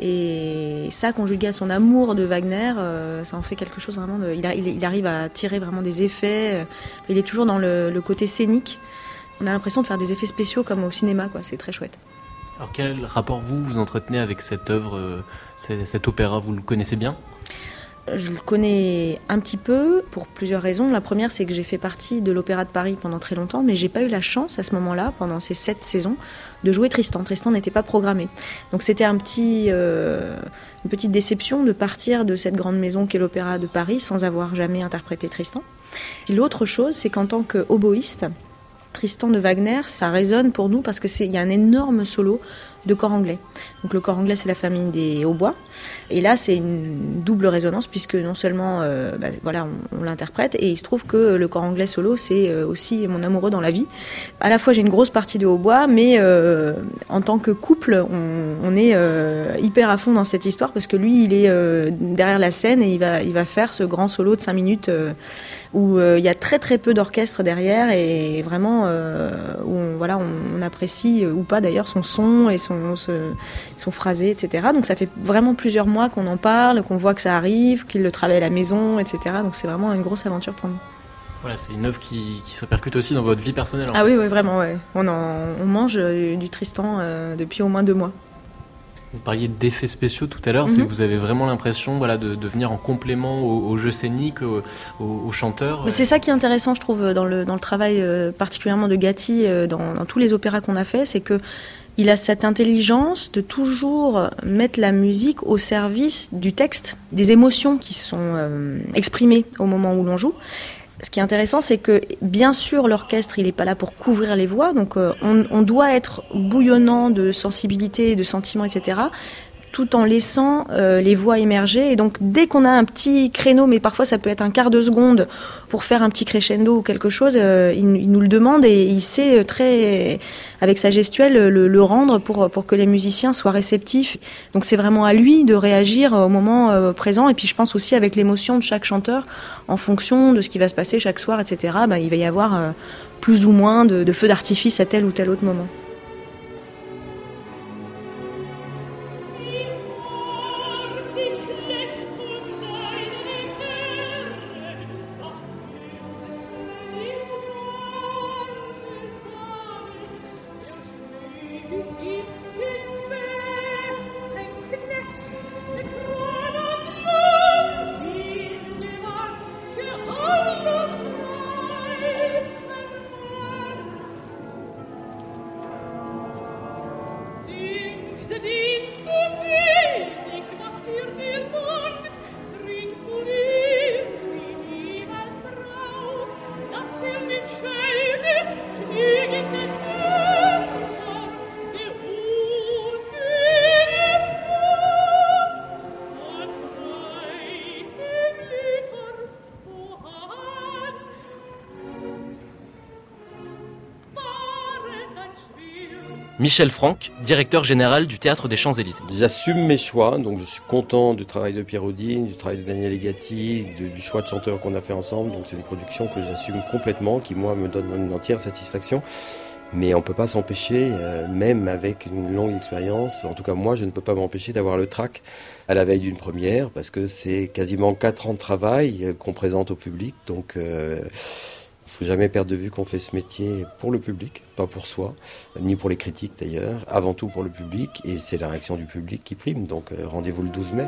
Et ça, conjugué à son amour de Wagner, euh, ça en fait quelque chose vraiment de... Il, a, il, il arrive à tirer vraiment des effets. Euh, il est toujours dans le, le côté scénique. On a l'impression de faire des effets spéciaux comme au cinéma, quoi. C'est très chouette. Alors quel rapport vous, vous entretenez avec cette œuvre, euh, cet, cet opéra? Vous le connaissez bien? Je le connais un petit peu pour plusieurs raisons. La première, c'est que j'ai fait partie de l'Opéra de Paris pendant très longtemps, mais j'ai pas eu la chance à ce moment-là, pendant ces sept saisons, de jouer Tristan. Tristan n'était pas programmé. Donc c'était un petit, euh, une petite déception de partir de cette grande maison qu'est l'Opéra de Paris sans avoir jamais interprété Tristan. Et l'autre chose, c'est qu'en tant qu'oboïste, Tristan de Wagner, ça résonne pour nous parce qu'il y a un énorme solo de cor anglais. Donc le cor anglais, c'est la famille des hautbois. Et là, c'est une double résonance puisque non seulement euh, bah, voilà, on, on l'interprète et il se trouve que le cor anglais solo, c'est aussi mon amoureux dans la vie. À la fois, j'ai une grosse partie de hautbois, mais euh, en tant que couple, on, on est euh, hyper à fond dans cette histoire parce que lui, il est euh, derrière la scène et il va, il va faire ce grand solo de cinq minutes euh, où euh, il y a très très peu d'orchestre derrière et vraiment euh, où on, voilà, on, on apprécie ou pas d'ailleurs son son et son Son, son phrasé, et cetera. Donc ça fait vraiment plusieurs mois qu'on en parle, qu'on voit que ça arrive, qu'il le travaille à la maison, et cetera. Donc c'est vraiment une grosse aventure pour nous. Voilà, c'est une œuvre qui, qui se répercute aussi dans votre vie personnelle. Ah oui, oui, vraiment, ouais. On, en, on mange du, du Tristan euh, depuis au moins deux mois. Vous parliez d'effets spéciaux tout à l'heure, mm-hmm. C'est que vous avez vraiment l'impression voilà, de, de venir en complément au, au jeu scénique, au, au, au chanteur. Mais c'est ça qui est intéressant, je trouve, dans le, dans le travail euh, particulièrement de Gatti, euh, dans, dans tous les opéras qu'on a fait, c'est que il a cette intelligence de toujours mettre la musique au service du texte, des émotions qui sont euh, exprimées au moment où l'on joue. Ce qui est intéressant, c'est que bien sûr l'orchestre, il n'est pas là pour couvrir les voix, donc euh, on, on doit être bouillonnant de sensibilité, de sentiments, et cetera, tout en laissant euh, les voix émerger. Et donc dès qu'on a un petit créneau, mais parfois ça peut être un quart de seconde pour faire un petit crescendo ou quelque chose, euh, il, il nous le demande et il sait très, avec sa gestuelle, le, le rendre pour, pour que les musiciens soient réceptifs. Donc c'est vraiment à lui de réagir au moment euh, présent. Et puis je pense aussi avec l'émotion de chaque chanteur, en fonction de ce qui va se passer chaque soir, et cetera, bah, il va y avoir euh, plus ou moins de, de feux d'artifice à tel ou tel autre moment. Michel Franck, directeur général du Théâtre des Champs-Élysées. J'assume mes choix, donc je suis content du travail de Pierre Houdin, du travail de Daniel Legatti, de, du choix de chanteurs qu'on a fait ensemble. Donc c'est une production que j'assume complètement, qui moi me donne une entière satisfaction. Mais on ne peut pas s'empêcher, euh, même avec une longue expérience, en tout cas moi je ne peux pas m'empêcher d'avoir le trac à la veille d'une première, parce que c'est quasiment quatre ans de travail euh, qu'on présente au public, donc il euh, ne faut jamais perdre de vue qu'on fait ce métier pour le public, pas pour soi, ni pour les critiques d'ailleurs, avant tout pour le public, et c'est la réaction du public qui prime, donc euh, rendez-vous le douze mai.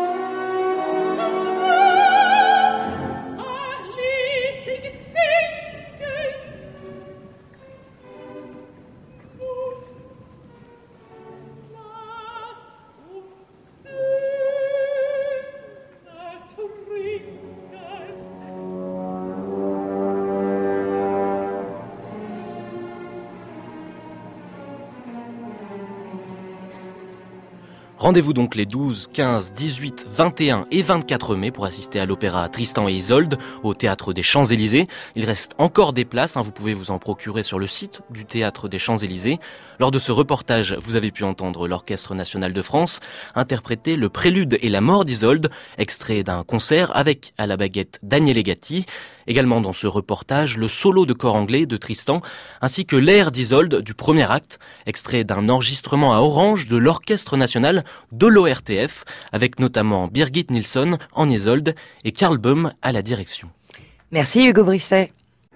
Rendez-vous donc les douze, quinze, dix-huit, vingt et un et vingt-quatre mai pour assister à l'opéra Tristan et Isolde au Théâtre des Champs-Élysées. Il reste encore des places, hein, vous pouvez vous en procurer sur le site du Théâtre des Champs-Élysées. Lors de ce reportage, vous avez pu entendre l'Orchestre National de France interpréter le Prélude et la mort d'Isolde, extrait d'un concert avec à la baguette Daniel Legatti. Également dans ce reportage, le solo de cor anglais de Tristan, ainsi que l'air d'Isolde du premier acte, extrait d'un enregistrement à Orange de l'Orchestre National de l'O R T F, avec notamment Birgit Nilsson en Isolde et Karl Böhm à la direction. Merci Hugo Brisset.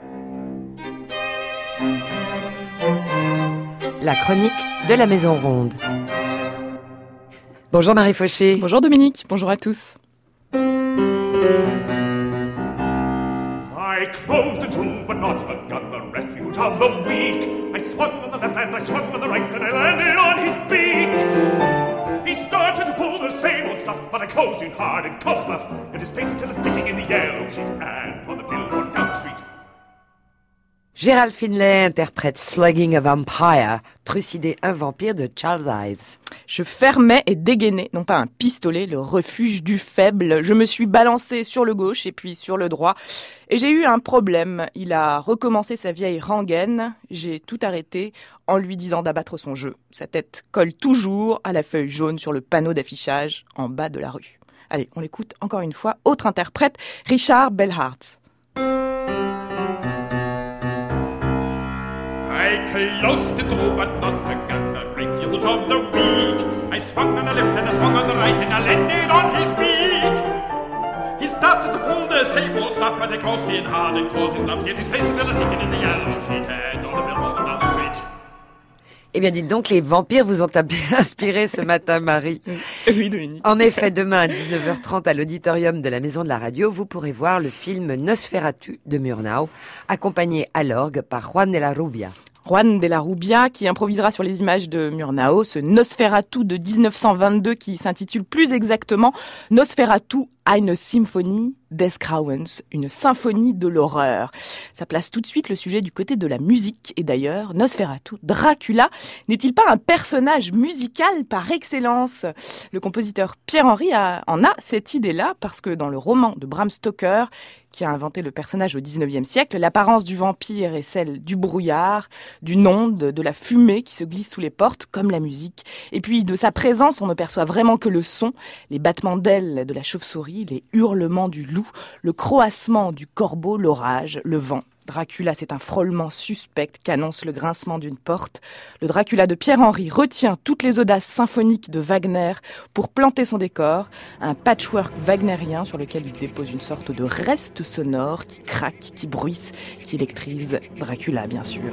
La chronique de la Maison Ronde. Bonjour Marie Fauché. Bonjour Dominique, bonjour à tous. I closed the tomb, but not a gun, the refuge of the weak. I swung on the left and I swung on the right, and I landed on his beak. He started to pull the same old stuff, but I closed in hard and caught his bluff, and his face is still sticking in the yellow sheet and on the billboard down the street. Gérald Finlay interprète Slugging a Vampire, trucider un vampire de Charles Ives. Je fermais et dégainais, non pas un pistolet, le refuge du faible. Je me suis balancé sur le gauche et puis sur le droit. Et j'ai eu un problème. Il a recommencé sa vieille rengaine. J'ai tout arrêté en lui disant d'abattre son jeu. Sa tête colle toujours à la feuille jaune sur le panneau d'affichage en bas de la rue. Allez, on l'écoute encore une fois. Autre interprète, Richard Bellhardt. I closed the door, but not a gun, the refuge of the weak. I swung on the left and I swung on the right, and I landed on his beak. He started to pull the same old stuff, but I closed in hard and caught his bluff. Yet his face is still sticking in the yellow sheet and on the billboard down the street. Eh bien, dites donc, les vampires vous ont inspiré ce matin, Marie. Oui, Dominique. En effet, demain à dix-neuf heures trente à l'auditorium de la Maison de la Radio, vous pourrez voir le film Nosferatu de Murnau, accompagné à l'orgue par Juan de la Rubia. Juan de la Rubia, qui improvisera sur les images de Murnau, ce Nosferatu de dix-neuf cent vingt-deux qui s'intitule plus exactement Nosferatu eine Symphonie des Grauens, une symphonie de l'horreur. Ça place tout de suite le sujet du côté de la musique. Et d'ailleurs, Nosferatu, Dracula, n'est-il pas un personnage musical par excellence ? Le compositeur Pierre Henry a, en a cette idée-là parce que dans le roman de Bram Stoker, qui a inventé le personnage au dix-neuvième siècle, l'apparence du vampire est celle du brouillard, d'une onde, de la fumée qui se glisse sous les portes, comme la musique. Et puis, de sa présence, on ne perçoit vraiment que le son, les battements d'ailes de la chauve-souris, les hurlements du loup, le croassement du corbeau, l'orage, le vent. Dracula, c'est un frôlement suspect qu'annonce le grincement d'une porte. Le Dracula de Pierre Henry retient toutes les audaces symphoniques de Wagner pour planter son décor, un patchwork wagnérien sur lequel il dépose une sorte de reste sonore qui craque, qui bruisse, qui électrise Dracula, bien sûr.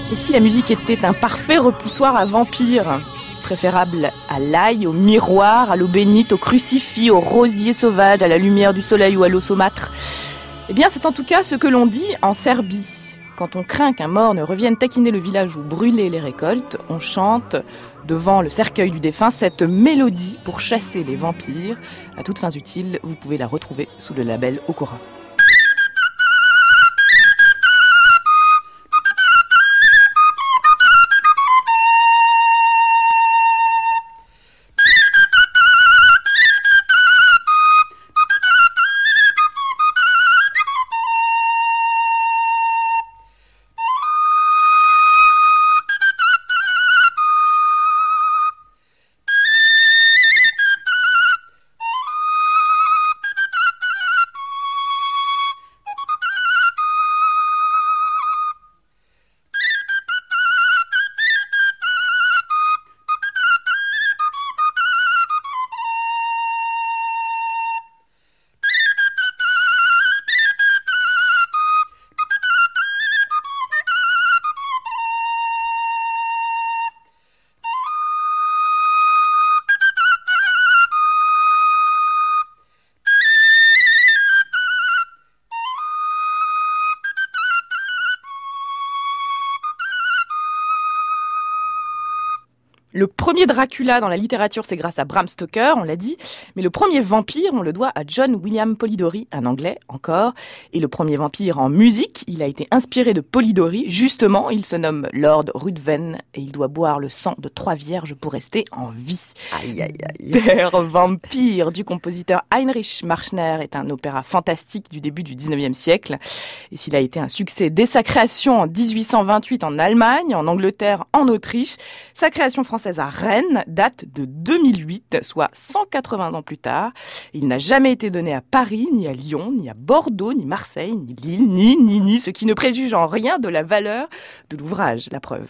Et si la musique était un parfait repoussoir à vampires, préférable à l'ail, au miroir, à l'eau bénite, au crucifix, au rosier sauvage, à la lumière du soleil ou à l'eau saumâtre? Eh bien, c'est en tout cas ce que l'on dit en Serbie. Quand on craint qu'un mort ne revienne taquiner le village ou brûler les récoltes, on chante devant le cercueil du défunt cette mélodie pour chasser les vampires. À toutes fins utiles, vous pouvez la retrouver sous le label Okora. Le premier Dracula dans la littérature, c'est grâce à Bram Stoker, on l'a dit. Mais le premier vampire, on le doit à John William Polidori, un Anglais encore. Et le premier vampire en musique, il a été inspiré de Polidori. Justement, il se nomme Lord Ruthven et il doit boire le sang de trois vierges pour rester en vie. Aïe, aïe, aïe. Der Vampire du compositeur Heinrich Marschner est un opéra fantastique du début du dix-neuvième siècle. Et s'il a été un succès dès sa création en dix-huit cent vingt-huit en Allemagne, en Angleterre, en Autriche, sa création française à Rennes date de deux mille huit, soit cent quatre-vingts ans plus tard. Il n'a jamais été donné à Paris, ni à Lyon, ni à Bordeaux, ni Marseille, ni Lille, ni, ni, ni, ce qui ne préjuge en rien de la valeur de l'ouvrage, la preuve.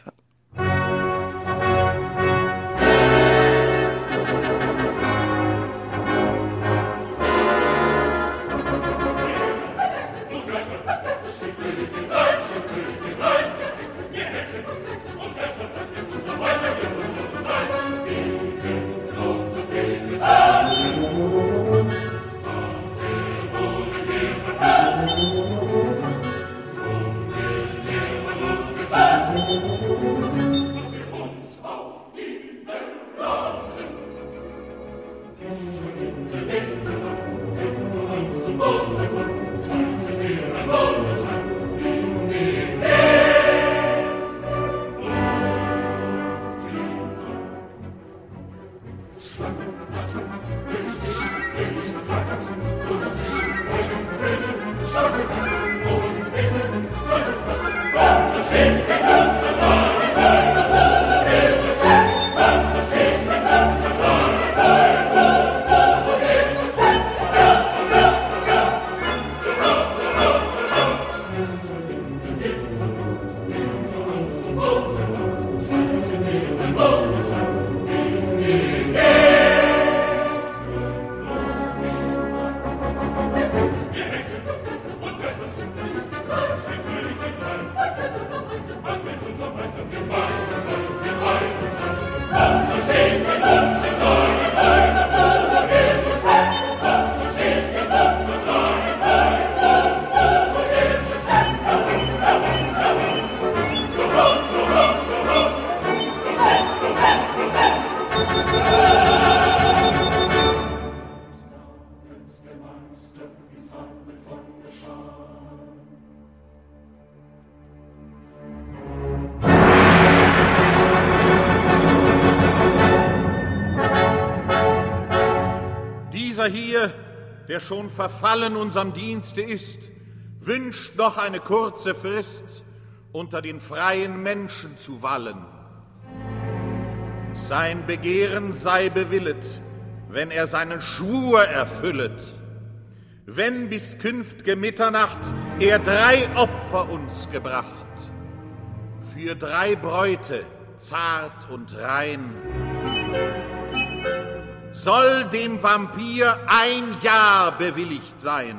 Hier, der schon verfallen unserem Dienste ist, wünscht noch eine kurze Frist, unter den freien Menschen zu wallen. Sein Begehren sei bewillet, wenn er seinen Schwur erfüllet, wenn bis künft'ge Mitternacht er drei Opfer uns gebracht, für drei Bräute, zart und rein, soll dem Vampir ein Jahr bewilligt sein.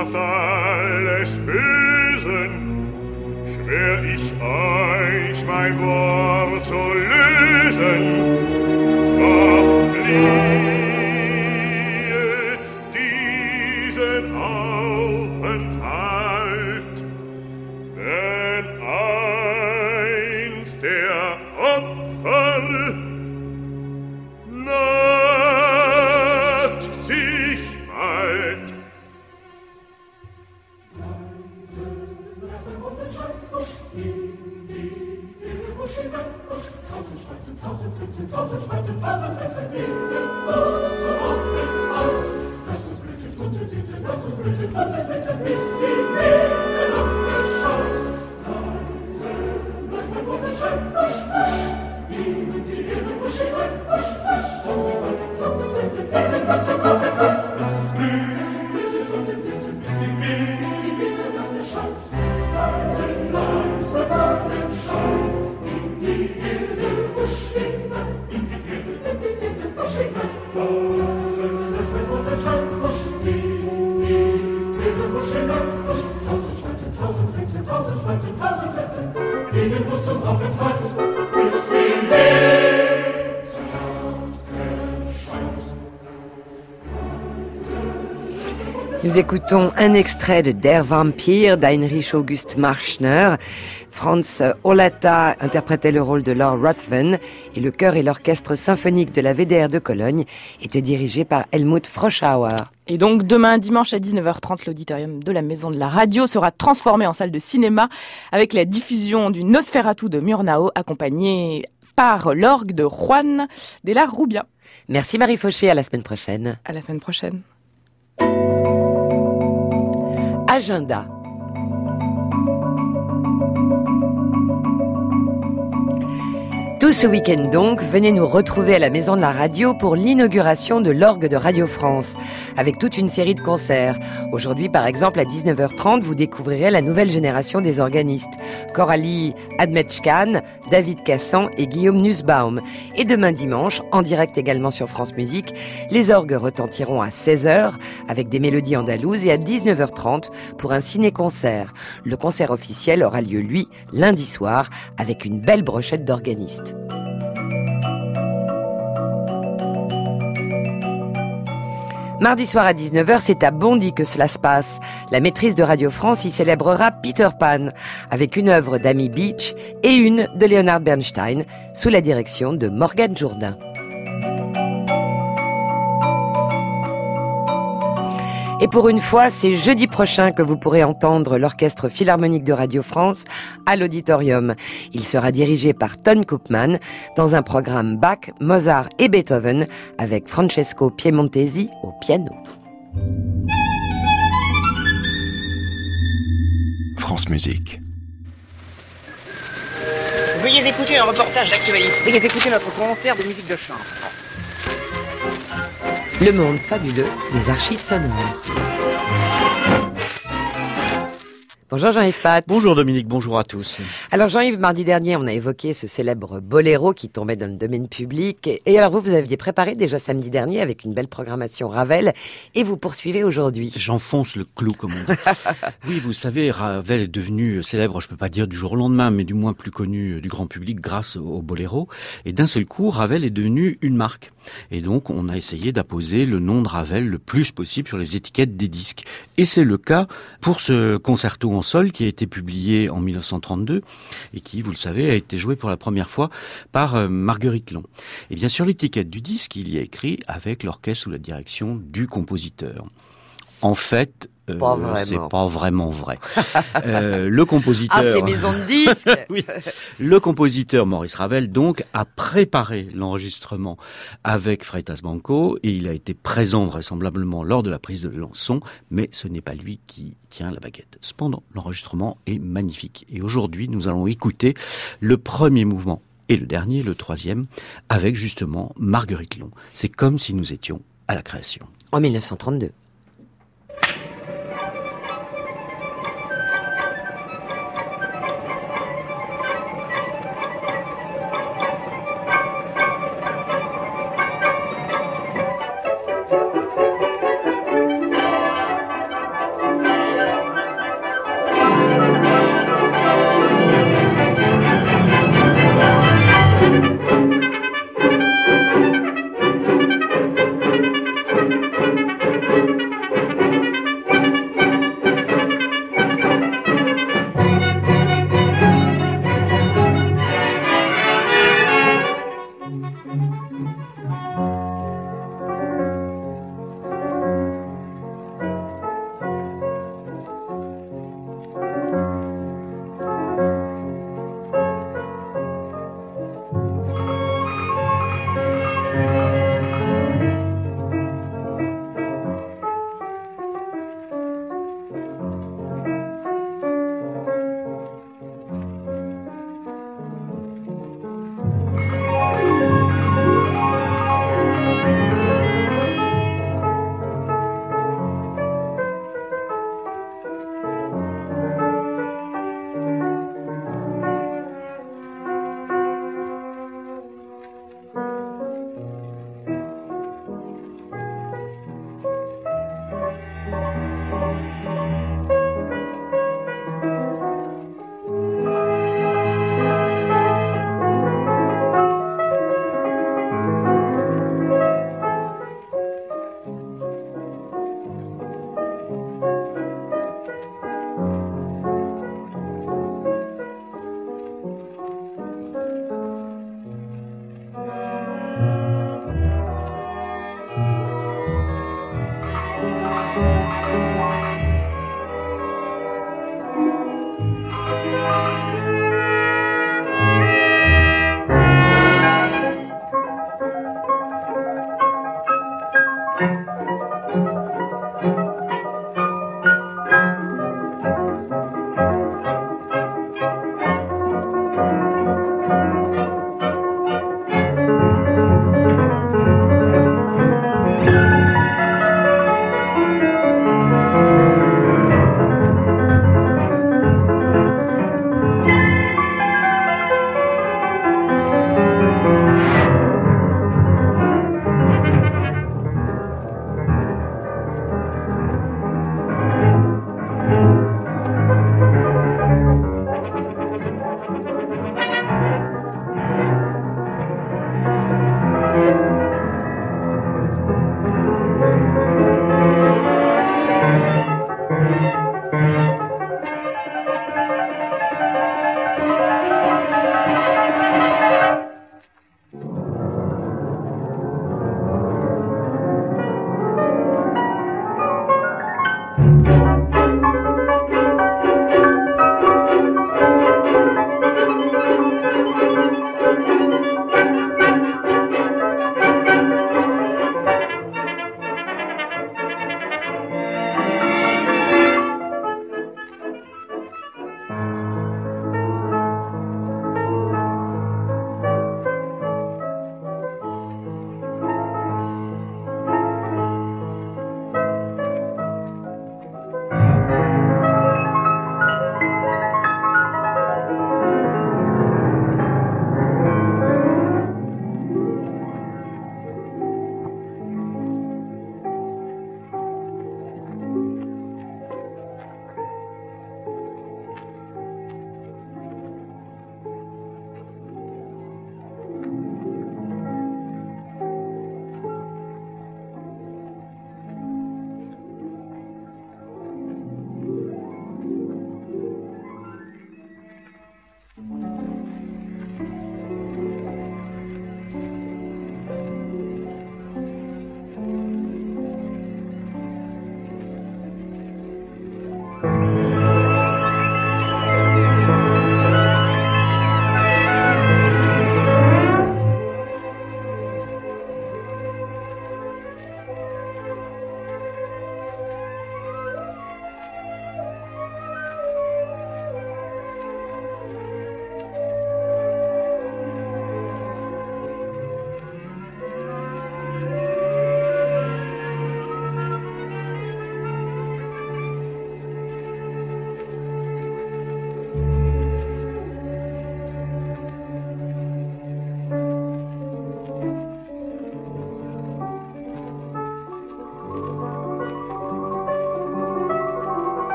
Kraft alles Bösen, schwör ich euch mein Wort zu lösen, doch fliehet diesen Aufenthalt, denn eins der Opfer naht sich bald. Tausend Spalten, tausend Ritze, tausend Spalten, tausend Ritze, geben uns zum Aufenthalt. Lasst uns blüten unten sitzen, lasst uns blüten unten sitzen, bis die Mitternacht erschallt. Leise, lass mein Wunderschein, husch, husch, in die Erde husch hinein, husch, husch. Tausend Spalten, tausend Ritze, geben uns zum Aufenthalt. Lasst uns blüten, lasst uns blüten unten sitzen, bis die Mitternacht erschallt. Leise, leise, Wunderschein, in die Erde husch hinein, in die Erde, in die Erde husch hinein. Leise, lass mein Wunderschein, husch, in die Erde husch hinein, husch. Tausend Spalten, tausend Ritze, tausend Spalten, tausend Ritze, gehen nur zum Aufenthalt, bis die Mitternacht erscheint. Nous écoutons un extrait de Der Vampire d'Heinrich August Marschner. Franz Hollata interprétait le rôle de Lord Ruthven et le chœur et l'orchestre symphonique de la V D R de Cologne étaient dirigés par Helmut Froschauer. Et donc demain dimanche à dix-neuf heures trente, l'auditorium de la Maison de la Radio sera transformé en salle de cinéma avec la diffusion du Nosferatu de Murnau accompagné par l'orgue de Juan de la Rubia. Merci Marie Fauché, à la semaine prochaine. À la semaine prochaine. Agenda. Tout ce week-end donc, venez nous retrouver à la Maison de la Radio pour l'inauguration de l'orgue de Radio France, avec toute une série de concerts. Aujourd'hui, par exemple, à dix-neuf heures trente, vous découvrirez la nouvelle génération des organistes. Coralie Admetchkan, David Cassan et Guillaume Nussbaum. Et demain dimanche, en direct également sur France Musique, les orgues retentiront à seize heures avec des mélodies andalouses et à dix-neuf heures trente pour un ciné-concert. Le concert officiel aura lieu, lui, lundi soir, avec une belle brochette d'organistes. Mardi soir à dix-neuf heures, c'est à Bondy que cela se passe. La maîtrise de Radio France y célébrera Peter Pan, avec une œuvre d'Amy Beach et une de Leonard Bernstein, sous la direction de Morgane Jourdain. Et pour une fois, c'est jeudi prochain que vous pourrez entendre l'Orchestre Philharmonique de Radio France à l'Auditorium. Il sera dirigé par Ton Koopman dans un programme Bach, Mozart et Beethoven avec Francesco Piemontesi au piano. France Musique. Veuillez écouter un reportage d'actualité. Veuillez écouter notre concert de musique de chambre. Le monde fabuleux des archives sonores. Bonjour Jean-Yves Pat. Bonjour Dominique, bonjour à tous. Alors Jean-Yves, mardi dernier, on a évoqué ce célèbre boléro qui tombait dans le domaine public. Et alors vous, vous aviez préparé déjà samedi dernier avec une belle programmation Ravel et vous poursuivez aujourd'hui. J'enfonce le clou, comme on dit. Oui, vous savez, Ravel est devenu célèbre, je peux pas dire du jour au lendemain, mais du moins plus connu du grand public grâce au boléro. Et d'un seul coup, Ravel est devenu une marque. Et donc, on a essayé d'apposer le nom de Ravel le plus possible sur les étiquettes des disques. Et c'est le cas pour ce concerto en sol qui a été publié en mille neuf cent trente-deux et qui, vous le savez, a été joué pour la première fois par euh, Marguerite Long. Et bien sur l'étiquette du disque, il y a écrit avec l'orchestre sous la direction du compositeur. En fait, euh, pas vraiment. c'est pas vraiment vrai. euh, le compositeur... Ah, c'est maison de disques. Oui. Le compositeur Maurice Ravel, donc, a préparé l'enregistrement avec Freitas Banco et il a été présent vraisemblablement lors de la prise de son, mais ce n'est pas lui qui tient la baguette. Cependant, l'enregistrement est magnifique. Et aujourd'hui, nous allons écouter le premier mouvement et le dernier, le troisième, avec justement Marguerite Long. C'est comme si nous étions à la création. En mille neuf cent trente-deux.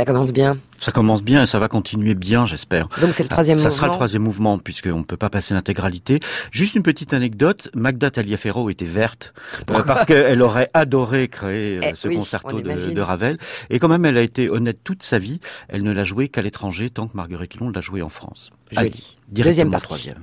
commence bien. Ça commence bien et ça va continuer bien, j'espère. Donc c'est le troisième ça mouvement. Ça sera le troisième mouvement, puisqu'on ne peut pas passer l'intégralité. Juste une petite anecdote, Magda Taliaferro était verte, euh, parce qu'elle aurait adoré créer euh, eh, ce oui, concerto de, de Ravel. Et quand même, elle a été honnête toute sa vie. Elle ne l'a joué qu'à l'étranger, tant que Marguerite Long l'a joué en France. Joli. Allez, directement Deuxième partie. Troisième.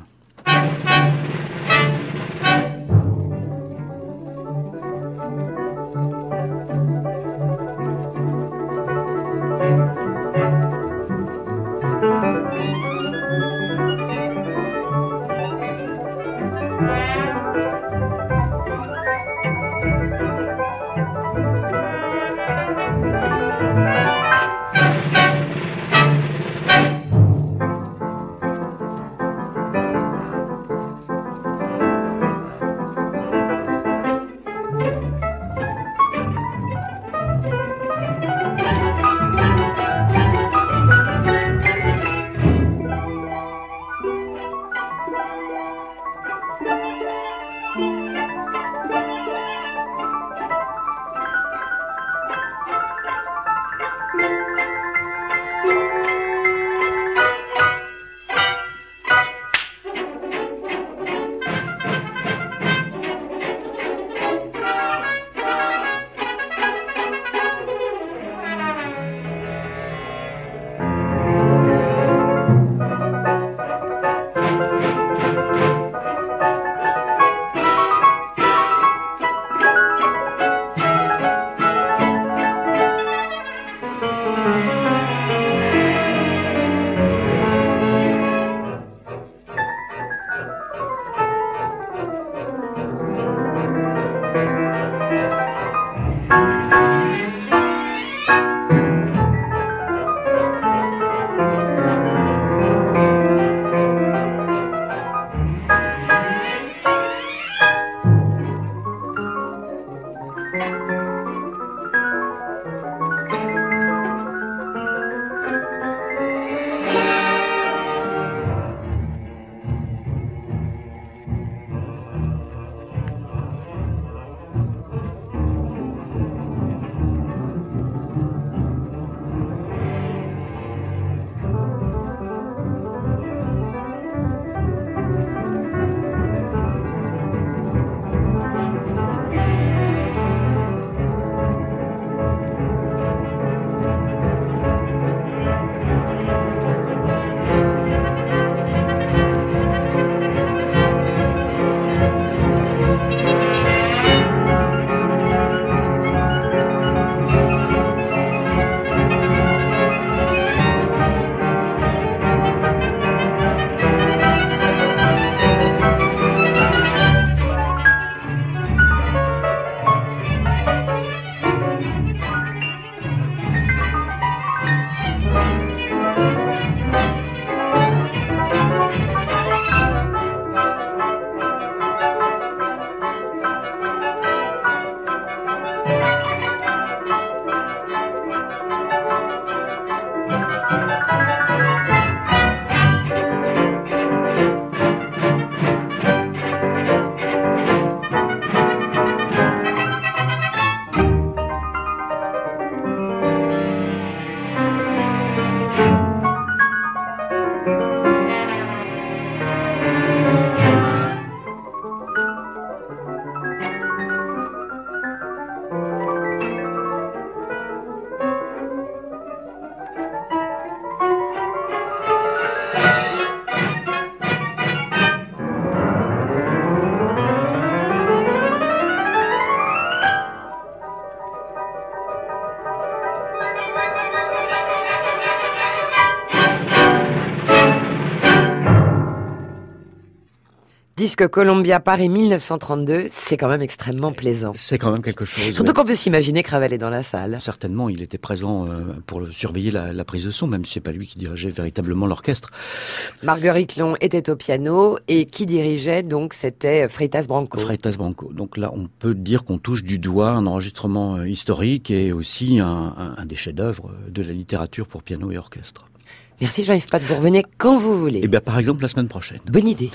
Disque Columbia Paris mille neuf cent trente-deux, c'est quand même extrêmement plaisant. C'est quand même quelque chose. Surtout qu'on peut s'imaginer que Ravel est dans la salle. Certainement, il était présent euh, pour le, surveiller la, la prise de son, même si c'est pas lui qui dirigeait véritablement l'orchestre. Marguerite Long était au piano et qui dirigeait donc c'était Freitas Branco. Freitas Branco. Donc là, on peut dire qu'on touche du doigt un enregistrement euh, historique et aussi un, un, un des chefs-d'œuvre de la littérature pour piano et orchestre. Merci Jean-Yves Pat, vous revenez quand vous voulez. Eh bien, par exemple, la semaine prochaine. Bonne idée.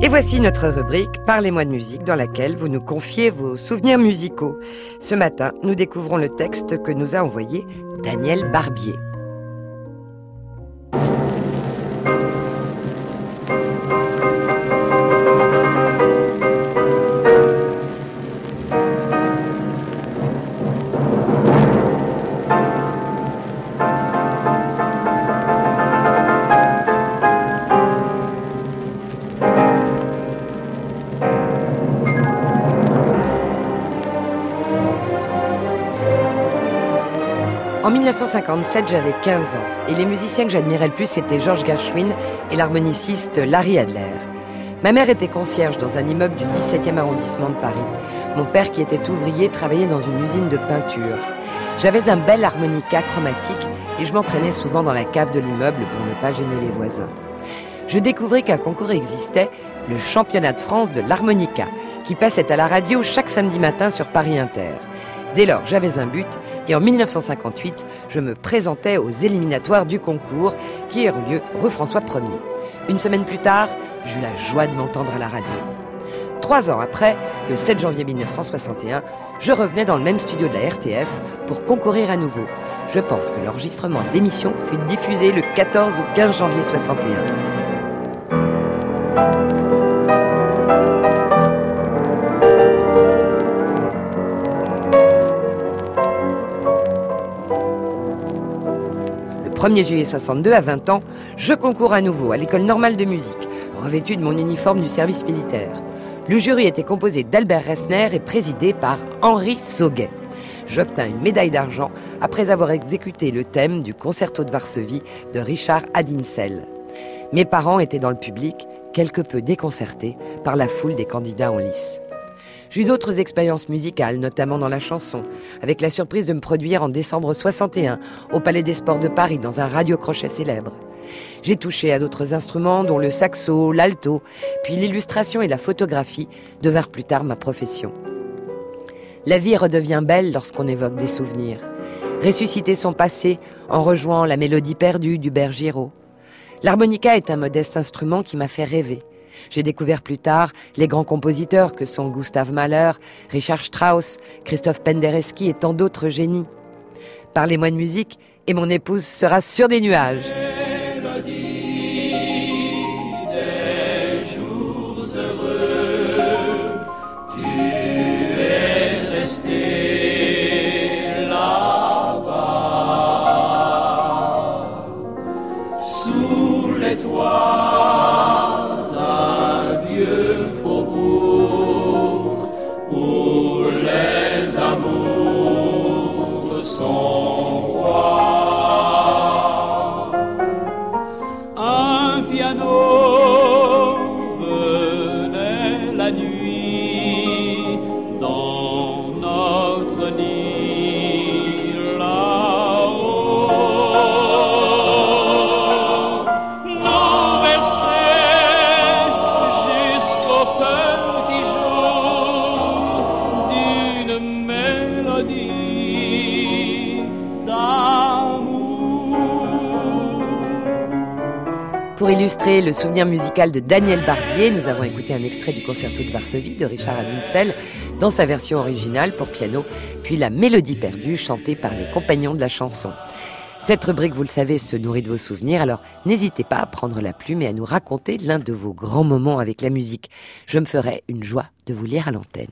Et voici notre rubrique « Parlez-moi de musique » dans laquelle vous nous confiez vos souvenirs musicaux. Ce matin, nous découvrons le texte que nous a envoyé Daniel Barbier. En mille neuf cent cinquante-sept, j'avais quinze ans et les musiciens que j'admirais le plus étaient George Gershwin et l'harmoniciste Larry Adler. Ma mère était concierge dans un immeuble du dix-septième arrondissement de Paris. Mon père, qui était ouvrier, travaillait dans une usine de peinture. J'avais un bel harmonica chromatique et je m'entraînais souvent dans la cave de l'immeuble pour ne pas gêner les voisins. Je découvris qu'un concours existait, le championnat de France de l'harmonica, qui passait à la radio chaque samedi matin sur Paris Inter. Dès lors, j'avais un but et en mille neuf cent cinquante-huit, je me présentais aux éliminatoires du concours qui eurent lieu rue François premier. Une semaine plus tard, j'eus la joie de m'entendre à la radio. Trois ans après, le sept janvier mille neuf cent soixante et un, je revenais dans le même studio de la R T F pour concourir à nouveau. Je pense que l'enregistrement de l'émission fut diffusé le quatorze ou quinze janvier soixante et un. premier juillet soixante-deux, à vingt ans, je concours à nouveau à l'école normale de musique, revêtu de mon uniforme du service militaire. Le jury était composé d'Albert Resner et présidé par Henri Sauguet. J'obtins une médaille d'argent après avoir exécuté le thème du concerto de Varsovie de Richard Adinsel. Mes parents étaient dans le public, quelque peu déconcertés par la foule des candidats en lice. J'ai eu d'autres expériences musicales, notamment dans la chanson, avec la surprise de me produire en décembre soixante et un au Palais des Sports de Paris dans un radio-crochet célèbre. J'ai touché à d'autres instruments, dont le saxo, l'alto, puis l'illustration et la photographie devinrent plus tard ma profession. La vie redevient belle lorsqu'on évoque des souvenirs. Ressusciter son passé en rejoignant la mélodie perdue d'Hubert Giraud. L'harmonica est un modeste instrument qui m'a fait rêver. J'ai découvert plus tard les grands compositeurs que sont Gustav Mahler, Richard Strauss, Christophe Penderecki et tant d'autres génies. Parlez-moi de musique et mon épouse sera sur des nuages. Pour illustrer le souvenir musical de Daniel Barbier, nous avons écouté un extrait du concerto de Varsovie de Richard Adinsel dans sa version originale pour piano, puis la mélodie perdue chantée par les compagnons de la chanson. Cette rubrique, vous le savez, se nourrit de vos souvenirs, alors n'hésitez pas à prendre la plume et à nous raconter l'un de vos grands moments avec la musique. Je me ferai une joie de vous lire à l'antenne.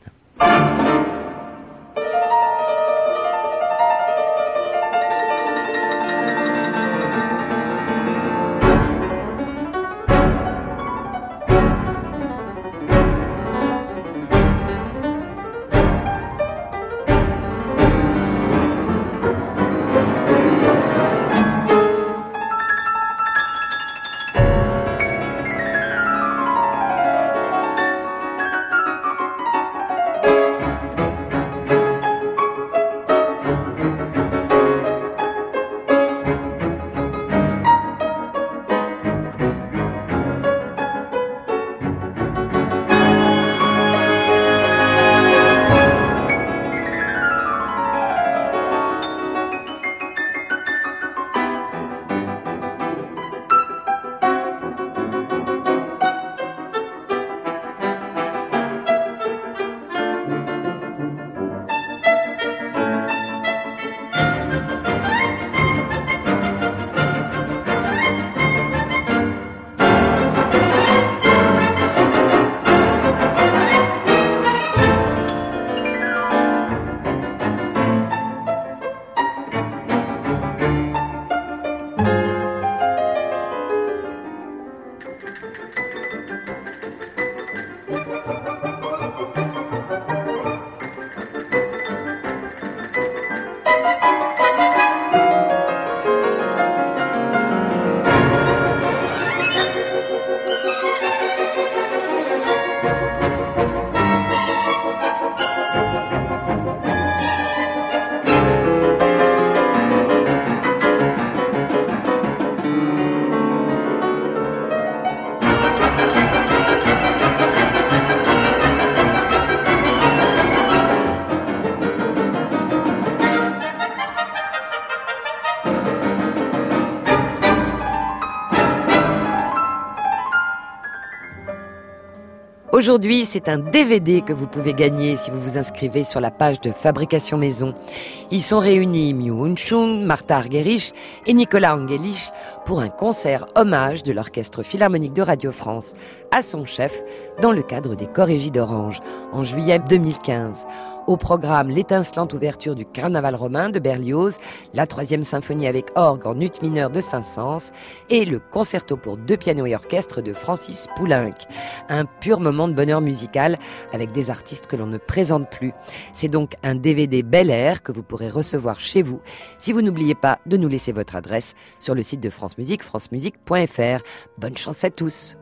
Aujourd'hui, c'est un D V D que vous pouvez gagner si vous vous inscrivez sur la page de Fabrication Maison. Ils sont réunis Miu Hunchung, Martha Argerich et Nicolas Angelich pour un concert hommage de l'Orchestre Philharmonique de Radio France à son chef dans le cadre des Chorégies d'Orange en juillet deux mille quinze. Au programme, l'étincelante ouverture du Carnaval romain de Berlioz, la troisième symphonie avec orgue en ut mineur de Saint-Saëns et le concerto pour deux pianos et orchestre de Francis Poulenc. Un pur moment de bonheur musical avec des artistes que l'on ne présente plus. C'est donc un D V D Bel Air que vous pourrez recevoir chez vous si vous n'oubliez pas de nous laisser votre adresse sur le site de France Musique, francemusique point f r. Bonne chance à tous.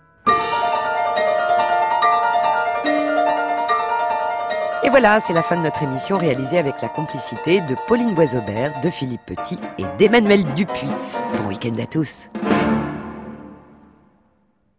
Et voilà, c'est la fin de notre émission réalisée avec la complicité de Pauline Boisaubert, de Philippe Petit et d'Emmanuel Dupuis. Bon week-end à tous.